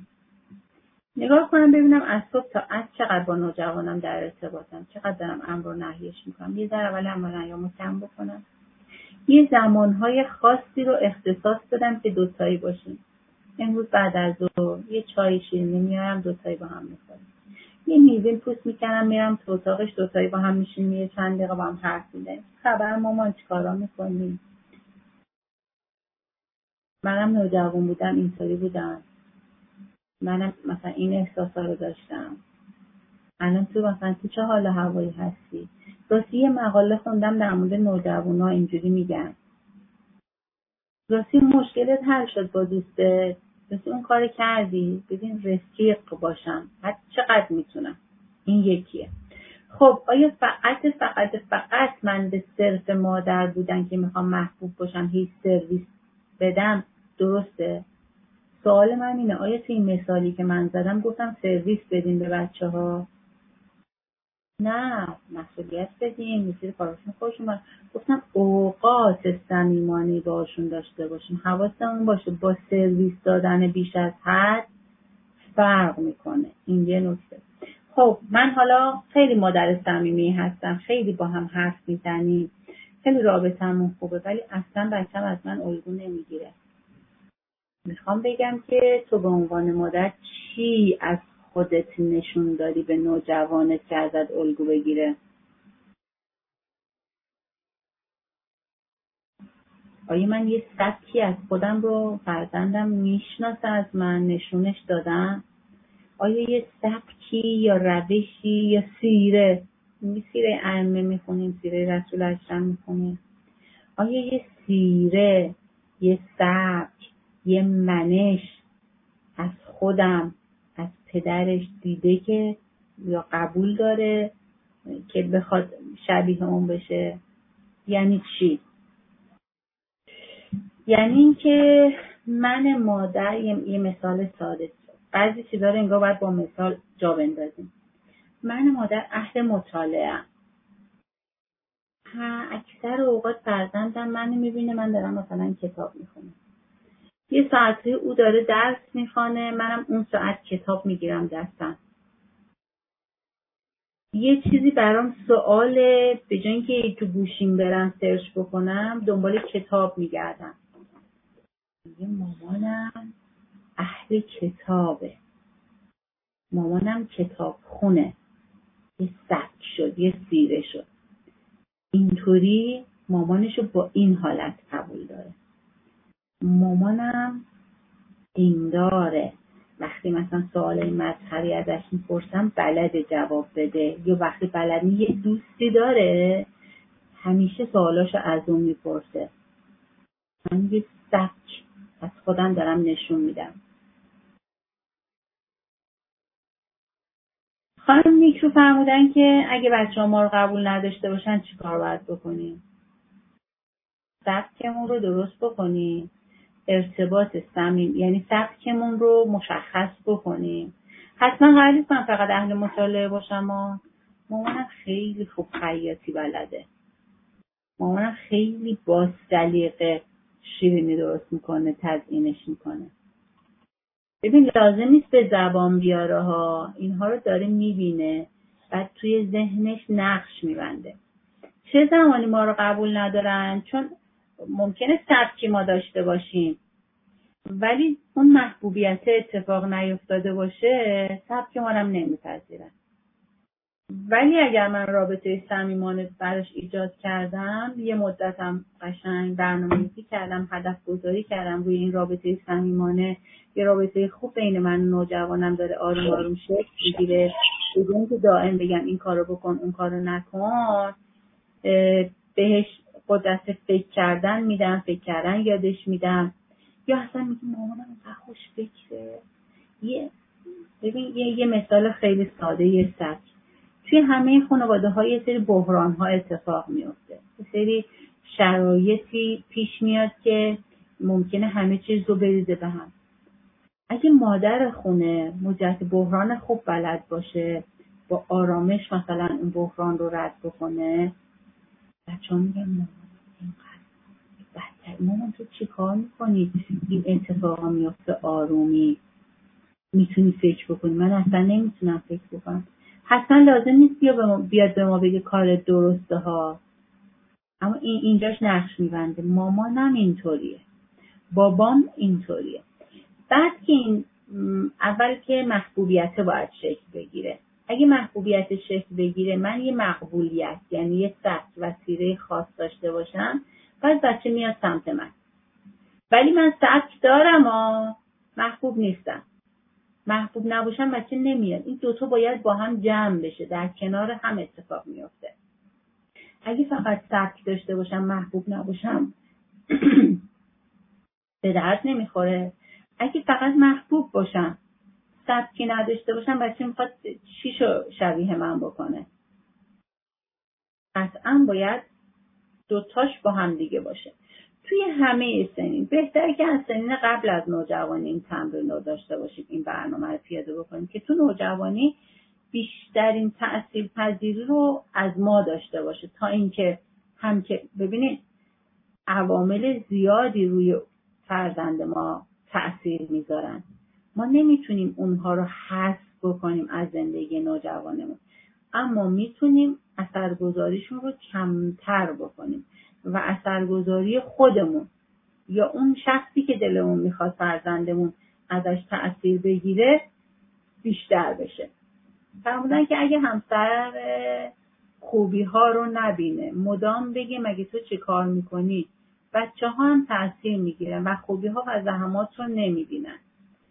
A: نگاه کنم ببینم از صبح تا عصر چقدر با نوجوانم در ارتباطم، چقدر دارم امر و نهیش میکنم. یه ذره اول امر و نهیامو کم بکنم. یه زمانهای خاصی رو اختصاص بدم که دوتایی باشیم. امروز بعد از ظهر یه چای شیرینی میارم دوتایی با هم میخوریم. یه میوه پوست میکنم میرم تو اتاقش دوتایی با هم میشیم یه چند دقیقه با هم حرف میزنیم. خبر مامان چیکارا میکنی؟ منم نوجوان بودم اینطوری بودم. منم مثلا این احساسا رو داشتم. الان تو مثلا تو چه حال هوایی هستی؟ راستی یه مقاله خوندم در مورد نوجوانا اینجوری میگن. راستی مشکلت حل شد با دوستت؟ راستی اون کار کردی؟ ببین رفیق باشم. حتی چقدر میتونم. این یکیه. خب آیا فقط فقط فقط من به صرف مادر بودن که میخوام محبوب باشم هیچ سرویس بدم درسته؟ سوال من اینه آیا تو این مثالی که من زدم گفتم سرویس بدین به بچه ها؟ نه مسئولیت بدین مثل کاراشون خودشون من گفتم اوقات صمیمانه باشون داشته باشیم. حواسمون باشه با سرویس دادن بیش از حد فرق میکنه. این یه نکته. خب من حالا خیلی مادر صمیمی هستم، خیلی با هم حرف میزنیم، خیلی رابطمون خوبه، ولی اصلا بچه‌م از من الگو نمیگیره. میخوام بگم که تو به عنوان مادر چی از خودت نشون دادی به نوجوانت که ازت الگو بگیره؟ آیا من یه سبکی از خودم رو فرزندم میشناسه از من نشونش دادم؟ آیا یه سبکی یا روشی یا سیره، سیره ائمه میخونیم، سیره رسول اکرم میخونیم، آیا یه سیره، یه سبک، یه منش از خودم، از پدرش دیده که یا قبول داره که بخواد شبیه اون بشه؟ یعنی چی؟ یعنی اینکه من مادر، یه مثال ساده، بعضی چیزا رو انگار باید با مثال جا بندازیم. من مادر اهل مطالعه‌ام. ها اکثر اوقات فرزندم منو میبینه من دارم مثلا کتاب میخونم. یه ساعتی او داره درس میخوانه، منم اون ساعت کتاب میگیرم دستم. یه چیزی برام سواله، به جای اینکه تو گوشیم برم سرچ بکنم دنبال کتاب میگردم. یه مامانم اهل کتابه، مامانم کتاب خونه، یه سبک شد، یه سیره شد. اینطوری مامانشو با این حالت قبول داره. مامانم دینداره، وقتی مثلا سوالای مذهبی ازش میپرسم بلده جواب بده، یا وقتی بلد نیست یه دوستی داره همیشه سوالاشو از اون میپرسه. من یه سبک از خودم دارم نشون میدم. خانم نیک رو فرمودن که اگه بچه‌ها ما رو قبول نداشته باشن چی کار باید بکنیم؟ سبکمون رو درست بکنیم، ارتباط صمیمی، یعنی سبکمون رو مشخص بکنیم. حتما قرار نیست من فقط اهل مطالعه باشم. ما مامانم خیلی خوب خیاطی بلده، مامانم خیلی با سلیقه شیرینی درست میکنه، تزیینش میکنه. ببین لازم نیست به زبان بیاره ها، اینها رو داره میبینه بعد توی ذهنش نقش میبنده. چه زمانی ما رو قبول ندارن؟ چون ممکنه سبکی ما داشته باشیم ولی اون محبوبیت اتفاق نیفتاده باشه، سبک ما رو هم نمیپذیرن. ولی اگر من رابطه صمیمانه براش ایجاد کردم، یه مدتم قشنگ برنامه‌ریزی کردم، هدف گذاری کردم روی این رابطه صمیمانه، یه رابطه خوب بین من و نوجوانم داره آروم آروم شکل میگیره، بدون که دائم بگم این کارو بکن اون کارو نکن، بهش قدرت فکر کردن میدم، فکر کردن یادش میدم، یا اصلا میگم مامانم اینقدر خوش فکره. یه ببین یه, یه مثال خیلی ساده، یه سبک توی همه خانواده های یه سری بحران ها اتفاق میفته، یه سری شرایطی پیش میاد که ممکنه همه چیز رو بریزه به هم. اگه مادر خونه مدت بحران خوب بلد باشه، با آرامش مثلا اون بحران رو رد بکنه، بچه ها میگن مامان اینقدر بدتر، مامان تو چی کار میکنی این اتفاقا میفته آرومی، میتونی فکر بکنی، من اصلا نمیتونم فکر بکنم. حتما لازم نیست بیا به ما بیاد به ما بگه کار درسته ها، اما این اینجاش نقش میبنده. مامانم اینطوریه، بابام اینطوریه. بعد که این اول که محبوبیت باید شکل بگیره، اگه محبوبیت شکل بگیره من یه مقبولیت یعنی یه سبک و سیره خاص داشته باشم، بعد بچه میاد سمت من. ولی من سبک دارم اما محبوب نیستم، محبوب نباشم بچه نمیاد. این دوتا باید با هم جمع بشه، در کنار هم اتفاق میفته. اگه فقط سبک داشته باشم محبوب نباشم به درد نمیخوره. اگه فقط محبوب باشم سبکی نداشته باشم بچه میخواد چیشو شبیه من بکنه. قطعا باید دوتاش با هم دیگه باشه توی همه سنین. بهتره که از سنین قبل از نوجوانی این تمرین رو داشته باشید، این برنامه رو پیاده بکنید که تو نوجوانی بیشترین تأثیر پذیری رو از ما داشته باشه، تا اینکه هم که ببینید عوامل زیادی روی فرزند ما تأثیر میذارن. ما نمیتونیم اونها رو حذف بکنیم از زندگی نوجوانمون، اما میتونیم اثرگذاریشون رو کمتر بکنیم و اثرگذاری خودمون یا اون شخصی که دلمون میخواد فرزندمون ازش تأثیر بگیره بیشتر بشه. فرمودن که اگه همسر خوبی ها رو نبینه، مدام بگه مگه تو چه کار میکنی، بچه ها هم تأثیر میگیرن و خوبی ها و زحمات رو نمیبینن.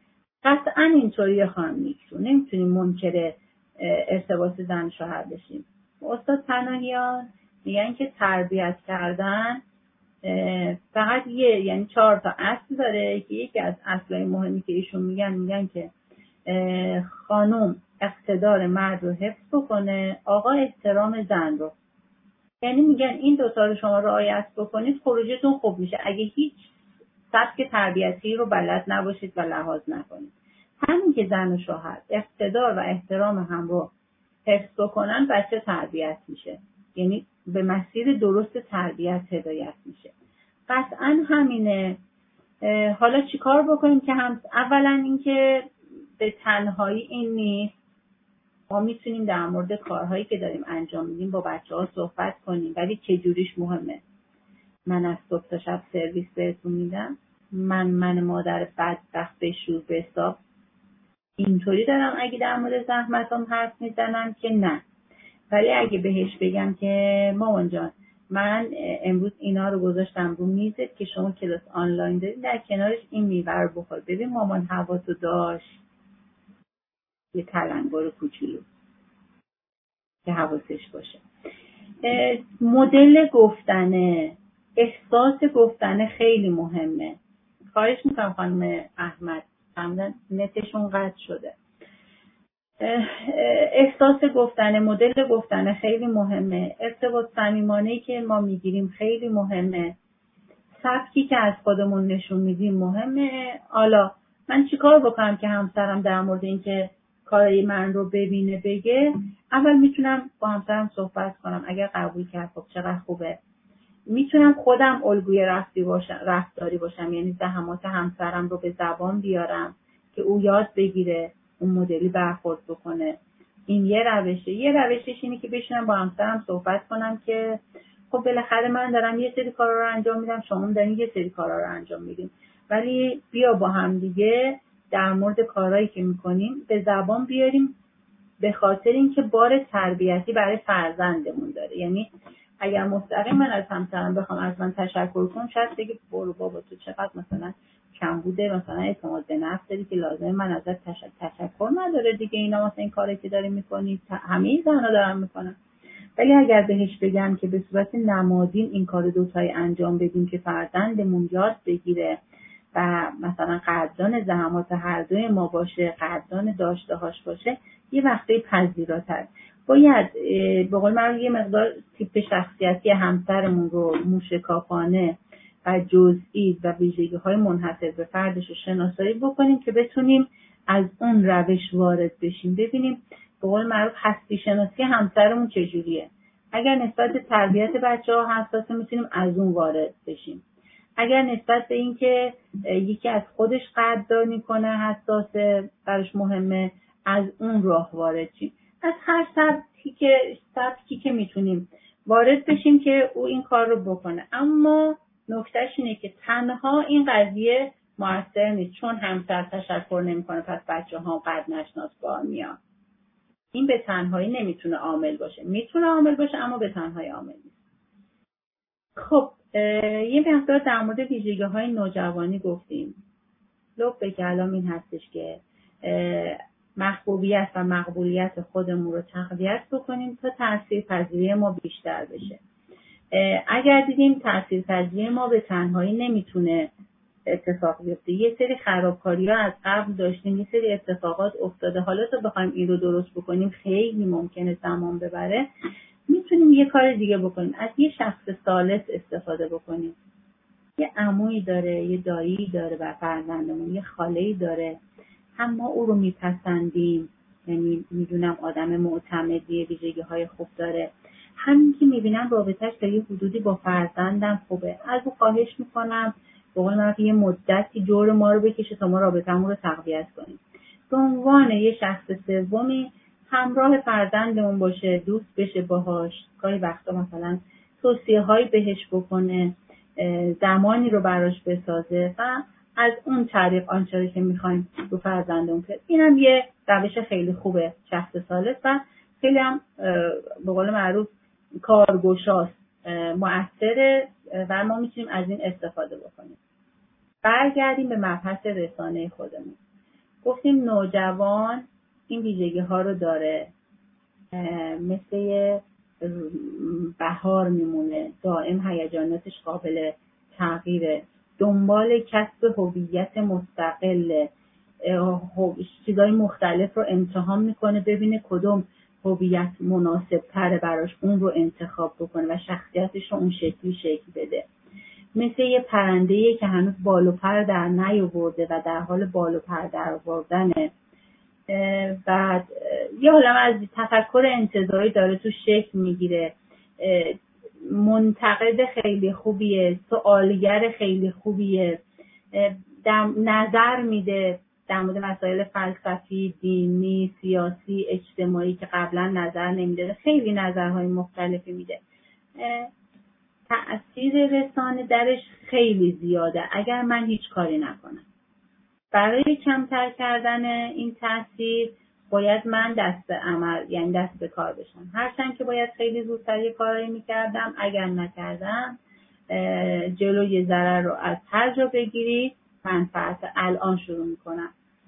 A: قطعا اینطوریه خانم نیکرو، نمیتونیم منکر ارتباط زن و شوهر بشیم. استاد پناهیان میگن که تربیت کردن فقط یه یعنی چهار تا اصل داره که یکی از اصلای مهمی که ایشون میگن میگن که خانم اقتدار مرد رو حفظ بکنه، آقا احترام زن رو. یعنی میگن این دوتا رو شما رعایت بکنید خروجتون خوب میشه اگه هیچ سبک تربیتی رو بلد نباشید و لحاظ نکنید. همین که زن و شوهر اقتدار و احترام هم رو حفظ بکنن بچه تربیت میشه، یعنی به مسیر درست تربیت هدایت میشه. قطعا همینه. حالا چیکار بکنیم که هم اولا اینکه به تنهایی این نیست، ما میتونیم در مورد کارهایی که داریم انجام میدیم با بچه ها صحبت کنیم، ولی چجوریش مهمه. من از صبح تا شب سرویس بهتون میدم، من من مادر بدبخت به شور به حساب اینطوری دارم اگه در مورد زحمتام حرف میزنم که نه. ولی اگه بهش بگم که مامان جان من امروز اینا رو گذاشتم رو میزت که شما کلاس آنلاین دارید، در کنارش این میوه رو بخور، ببین مامان حواسو داشت، یه تلنگر کوچولو که حواسش باشه. مدل گفتنه، احساس گفتنه خیلی مهمه. خواهش میکنم خانم احمد، فهمیدن نتشون قطع شده. احساس گفتنه، مدل گفتنه خیلی مهمه. ارتباط صمیمانه‌ای که ما میگیریم خیلی مهمه. سبکی که از خودمون نشون میدیم مهمه. حالا من چیکار بکنم که همسرم در مورد اینکه کارای من رو ببینه بگه؟ اول میتونم با همسرم صحبت کنم، اگر قبول کرد خب چقدر خوبه. میتونم خودم الگوی رفتاری باشم، رفتاری باشم، یعنی زحمات همسرم رو به زبان بیارم که او یاد بگیره اون مدلی برخورد بکنه. این یه روشه. یه روشش اینه که بشینم با همسرم صحبت کنم که خب بالاخره من دارم یه سری کارا رو انجام میدم، شما دارین یه سری کارا رو انجام میدین، ولی بیا با هم دیگه در مورد کارهایی که میکنیم به زبان بیاریم، به خاطر اینکه بار تربیتی برای فرزندمون داره. یعنی اگر مستقیم من از همسرم بخوام از من تشکر کنم، شاید بگه برو بابا تو چقدر مثلا کم بوده، مثلا اعتماد به نفس داری که لازمه من ازت تشکر, تشکر نداره دیگه، اینا مثلا این کاری که داری میکنی همه زنا دارن میکنن. ولی اگر بهش بگم که به صورت نمادین این کار دوتایی انجام بدیم که فرزندمون یاد بگیره و مثلا قدردان زحمات هر دوی ما باشه، قدردان داشته هاش باشه، یه وقتی پذیراتر. باید به قول من یه مقدار تیپ شخصیتی همسرمون رو موشکافانه و جزئی و ویژگی‌های منحصر به فردش رو شناسایی بکنیم که بتونیم از اون روش وارد بشیم، ببینیم به قول معروف هستی شناسی همسرمون چجوریه. اگر نسبت به تربیت بچه‌ها حساسه میتونیم از اون وارد بشیم. اگر نسبت به این که یکی از خودش قدردانی کنه حساسه، براش مهمه، از اون راه وارد شیم. از هر سبکی که سبکی که میتونیم وارد بشیم که او این کار رو بکنه. اما نکتهش اینه که تنها این قضیه موثر نیست، چون همسر تشکر نمیکنه پس بچه ها قد نشناس بار میان. این به تنهایی نمیتونه عامل باشه، میتونه عامل باشه اما به تنهایی عامل نیست. خب یه مقدار در مورد ویژگی های نوجوانی گفتیم. لب به کلام این هستش که محبوبیت و مقبولیت خودمون رو تقویت بکنیم تا تاثیرپذیری ما بیشتر بشه. اگر دیدیم تاثیرپذیری ما به تنهایی نمیتونه اتفاق بیفته، یه سری خرابکاری ها از قبل داشتیم، یه سری اتفاقات افتاده، حالا تا بخوایم این رو درست بکنیم خیلی ممکنه زمان ببره، میتونیم یه کار دیگه بکنیم، از یه شخص ثالث استفاده بکنیم. یه عمویی داره، یه دایی داره بر فرزندمون، یه خاله‌ای داره، هم ما او رو میپسندیم، یعنی میدونم آدم معتمدی، ویژگی‌های خوب داره، همین که میبینم رابطه‌اش تا یه حدودی با فرزندم خوبه، از او خواهش میکنم به قول معروف یه مدتی جور ما رو بکشه تا ما رابطه‌مون رو تقویت کنیم. به عنوان یه شخص سومی همراه فرزندمون باشه، دوست بشه باهاش، گاهی وقتا مثلا توصیه‌هایی بهش بکنه، زمانی رو براش بسازه و از اون طریق آنچه که میخوایم رو فرزندمون کنیم. اینم یه روش خیلی خوبه، شخص ثالث، و خیلی هم به قول معروف کارگشاست، مؤثره و ما میتونیم از این استفاده بکنیم. برگردیم به مبحث رسانه خودمون. گفتیم نوجوان این ویژگی ها رو داره، مثل بهار میمونه، دائم هیجاناتش قابل تغییره، دنبال کسب هویت مستقل، چیزای مختلف رو امتحان میکنه ببینه کدوم هویت مناسب تره براش، اون رو انتخاب بکنه و شخصیتش رو اون شکلی شکل بده. مثل یه پرنده‌ای که هنوز بال و پر در نیاورده و در حال بال و پر در آوردنه. بعد یه عالمه از تفکر انتزاعی داره تو شکل میگیره، منتقد خیلی خوبیه، سوالگر خیلی خوبیه، در نظر میده در مورد مسائل فلسفی، دینی، سیاسی، اجتماعی که قبلا نظر نمیده، خیلی نظرهای مختلفی میده. تأثیر رسانه درش خیلی زیاده اگر من هیچ کاری نکنم. برای کمتر کردن این تاثیر باید من دست عمل، یعنی دست به کار بشم. هرچند که باید خیلی زودتر یه کارایی میکردم، اگر نکردم جلوی ضرر رو از هر جا بگیرید منفعت الان شروع میکنم.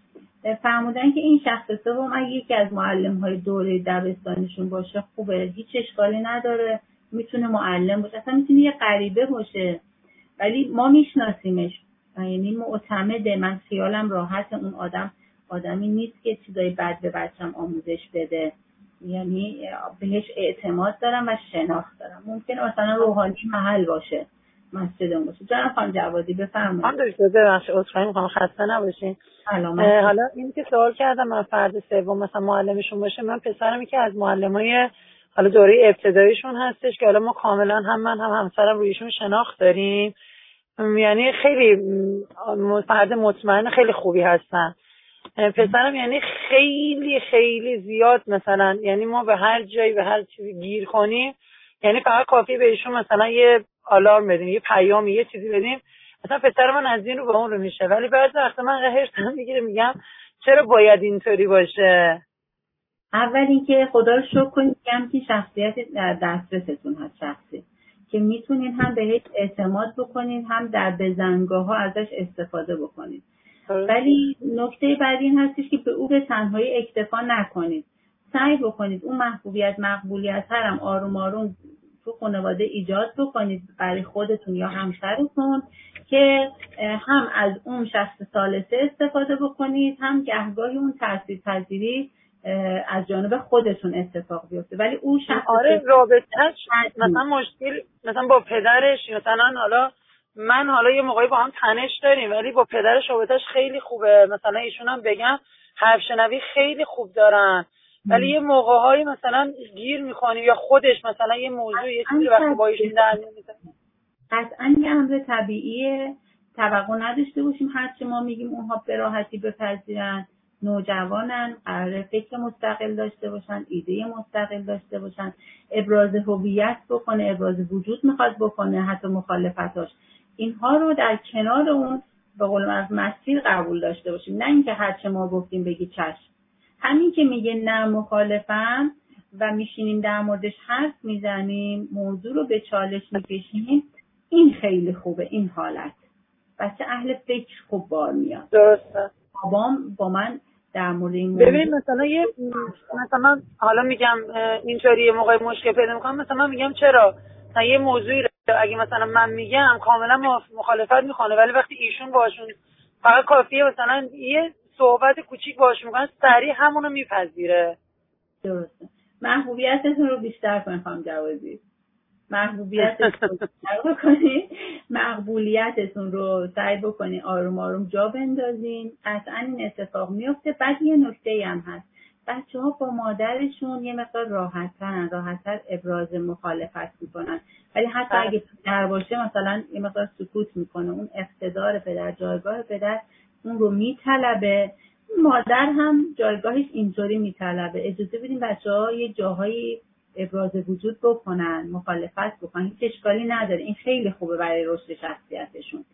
A: فرمودن که این شخص سوم اگه یکی از معلم‌های دوره دبستانیشون باشه خوبه، هیچ اشکالی نداره، میتونه معلم باشه، اصلا میتونه یه غریبه باشه ولی ما میشناسیمش، یعنی معتمده، من خیالم راحت اون آدم آدمی نیست که چیزای بد به بچم آموزش بده، یعنی بهش اعتماد دارم و شناخت دارم. ممکنه مثلا روحانی محل باشه، مسجدمون باشه. جناب خانم جوادی بفرمایید.
E: من دکتر ببخشید عذرخواهی می‌کنم، خسته نباشین. حالا این که سوال کردم من فرد سوم مثلا معلمشون باشه، من پسرمی که از معلمای حالا دوره ابتداییشون هستش که حالا ما کاملا هم من هم همسرم رویشون شناخت داریم، یعنی خیلی فرد مطمئن خیلی خوبی هستن. پسرم یعنی خیلی خیلی زیاد مثلا، یعنی ما به هر جایی به هر چیزی گیر کنیم، یعنی فقط کافی بهشون مثلا یه آلارم بدیم، یه پیامی، یه چیزی بدیم، مثلا پسر من از این رو به اون رو میشه. ولی بعضی وقتا من هرسم میگیره، میگم چرا باید اینطوری باشه؟
A: اول اینکه خدا رو شکر کنید میگم که شخصیت در دسترستون هست، شخصی که میتونین هم بهش اعتماد بکنین، هم در بزنگاه ها ازش استفاده بکنید. ولی نکته بعدی این هستش که به او به تنهایی اکتفا نکنید، سعی بکنید اون محبوبیت مقبولیت هرم آروم آروم تو خانواده ایجاد بکنید برای خودتون یا همسرتون، که هم از اون شخص ثالثه استفاده بکنید، هم گهگاهی اون تاثیرپذیری از جانب خودتون اتفاق بیفته. ولی اون شخص
E: آره رابطه‌اش مثلا مشکل مثلا با پدرش، مثلا حالا من حالا یه موقعی با هم تنش داریم ولی با پدرش رابطه‌اش خیلی خوبه، مثلا ایشون هم بگم حرف شنوی خیلی خوب دارن، ولی یه موقع‌هایی مثلا گیر می‌کنی یا خودش مثلا یه موضوع یه چیزی وقتی با ایشون در نمیاد.
A: قطعاً یه امر طبیعیه، توقع نداشته باشیم هر چه ما میگیم اونها به راحتی بپذیرن. نوجوانن، قراره فکر مستقل داشته باشن، ایده مستقل داشته باشن، ابراز هویت بکنه، ابراز وجود میخواد بکنه، حتی مخالفتاش، اینها رو در کنار اون به قول از مسیر قبول داشته باشیم، نه اینکه هر چه ما گفتیم بگی چشم. همین که میگه نه مخالفم و میشینیم در موردش حرف میزنیم، موضوع رو به چالش میکشیم، این خیلی خوبه. این حالت بچه اهل فکر خوب بار میاد.
E: درسته.
A: بابام با من در مورد این موضوع
E: ببین مثلا یه مثلا حالا میگم اینطوری موقع مشکل پیدا میکنم، مثلا من میگم چرا مثلا یه موضوعی رو اگه مثلا من میگم کاملا مخالفت میکنه، ولی وقتی ایشون باشون فقط کافیه مثلا یه صحبت کوچیک باهاش میکنن سریع همونو میپذیره.
A: درسته. محبوبیتتون رو بیشتر کنید خانم جوادی، محبوبیتتون رو بیشتر بکنید، مقبولیتتون رو سعی بکنید آروم آروم جا بندازین، قطعا این اتفاق میفته. بعد یه نکته‌ای هم هست، بچه‌ها با مادرشون یه مقدار راحت‌ترن، راحت‌تر ابراز مخالفت میکنن، ولی حتی اگه پدر باشه مثلا یه مقدار سکوت میکنه، اون اقتدار پدر، جایگاه پدر اون رو میطلبه، مادر هم جایگاهش اینطوری میطلبه. اجازه بدیم بچه‌ها یه جاهایی ابراز وجود بکنن، مخالفت بکنن، هیچ اشکالی نداره، این خیلی خوبه برای رشد شخصیتشون.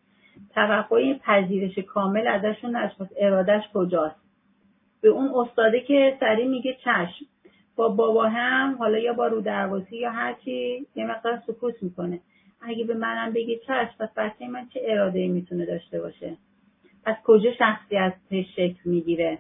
A: توقع پذیرش کامل ازشون نشد، ارادش کجاست؟ به اون استاده که سری میگه چشم، با بابا هم حالا یا با رو درواسی یا هرچی یه مقدار سکوت میکنه. اگه به منم بگه چشم، پس بچه من چه اراده‌ای میتونه داشته باشه؟ از کجا شخصیت شکل میگیره؟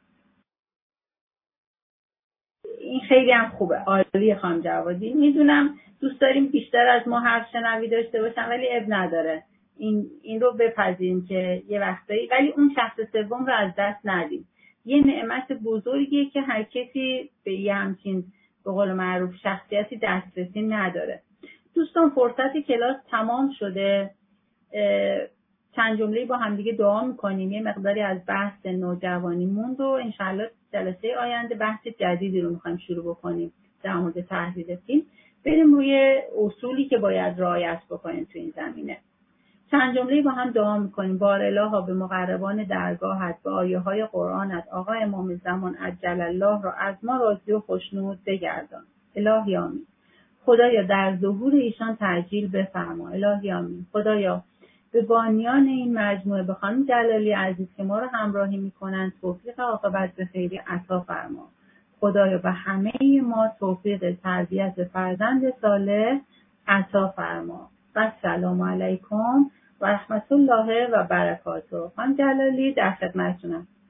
A: این خیلی هم خوبه. عالیه خانم جوادی. میدونم دوست داریم بیشتر از ما حرف شنوی داشته باشن، ولی اب نداره. این این رو بپذیریم که یه وقتایی، ولی اون شخص سوم رو از دست ندیم. یه نعمت بزرگیه که هر کسی به یه همچین به قول معروف شخصیتی دسترسی نداره. دوستان فرصت کلاس تمام شده. چند جمله با هم دیگه دعا میکنیم. یه مقداری از بحث نوجوانی موند و انشالله جلسه آینده بحث جدیدی رو میخوایم شروع بکنیم در مورد تحلیل فیلم. بریم روی اصولی که باید رعایت بکنیم تو این زمینه. چند جمله با هم دعا میکنیم. بار الها به مقربان درگاهت، به آیه های قرآنت، آقا امام زمان عجل الله را از ما راضی و خوشنود بگردان. الهی آمین. خدایا در ظهور ایشان تعجیل بفرما. الهی آمین. خدایا به بانیان این مجموعه به خانم جلالی عزیز که ما رو همراهی میکنند توفیق عاقبت به خیری عطا فرما. خدایا به همه ما توفیق تربیت فرزند صالح عطا فرما. و سلام علیکم و رحمت الله و برکاته. خانم جلالی در خدمتتونم.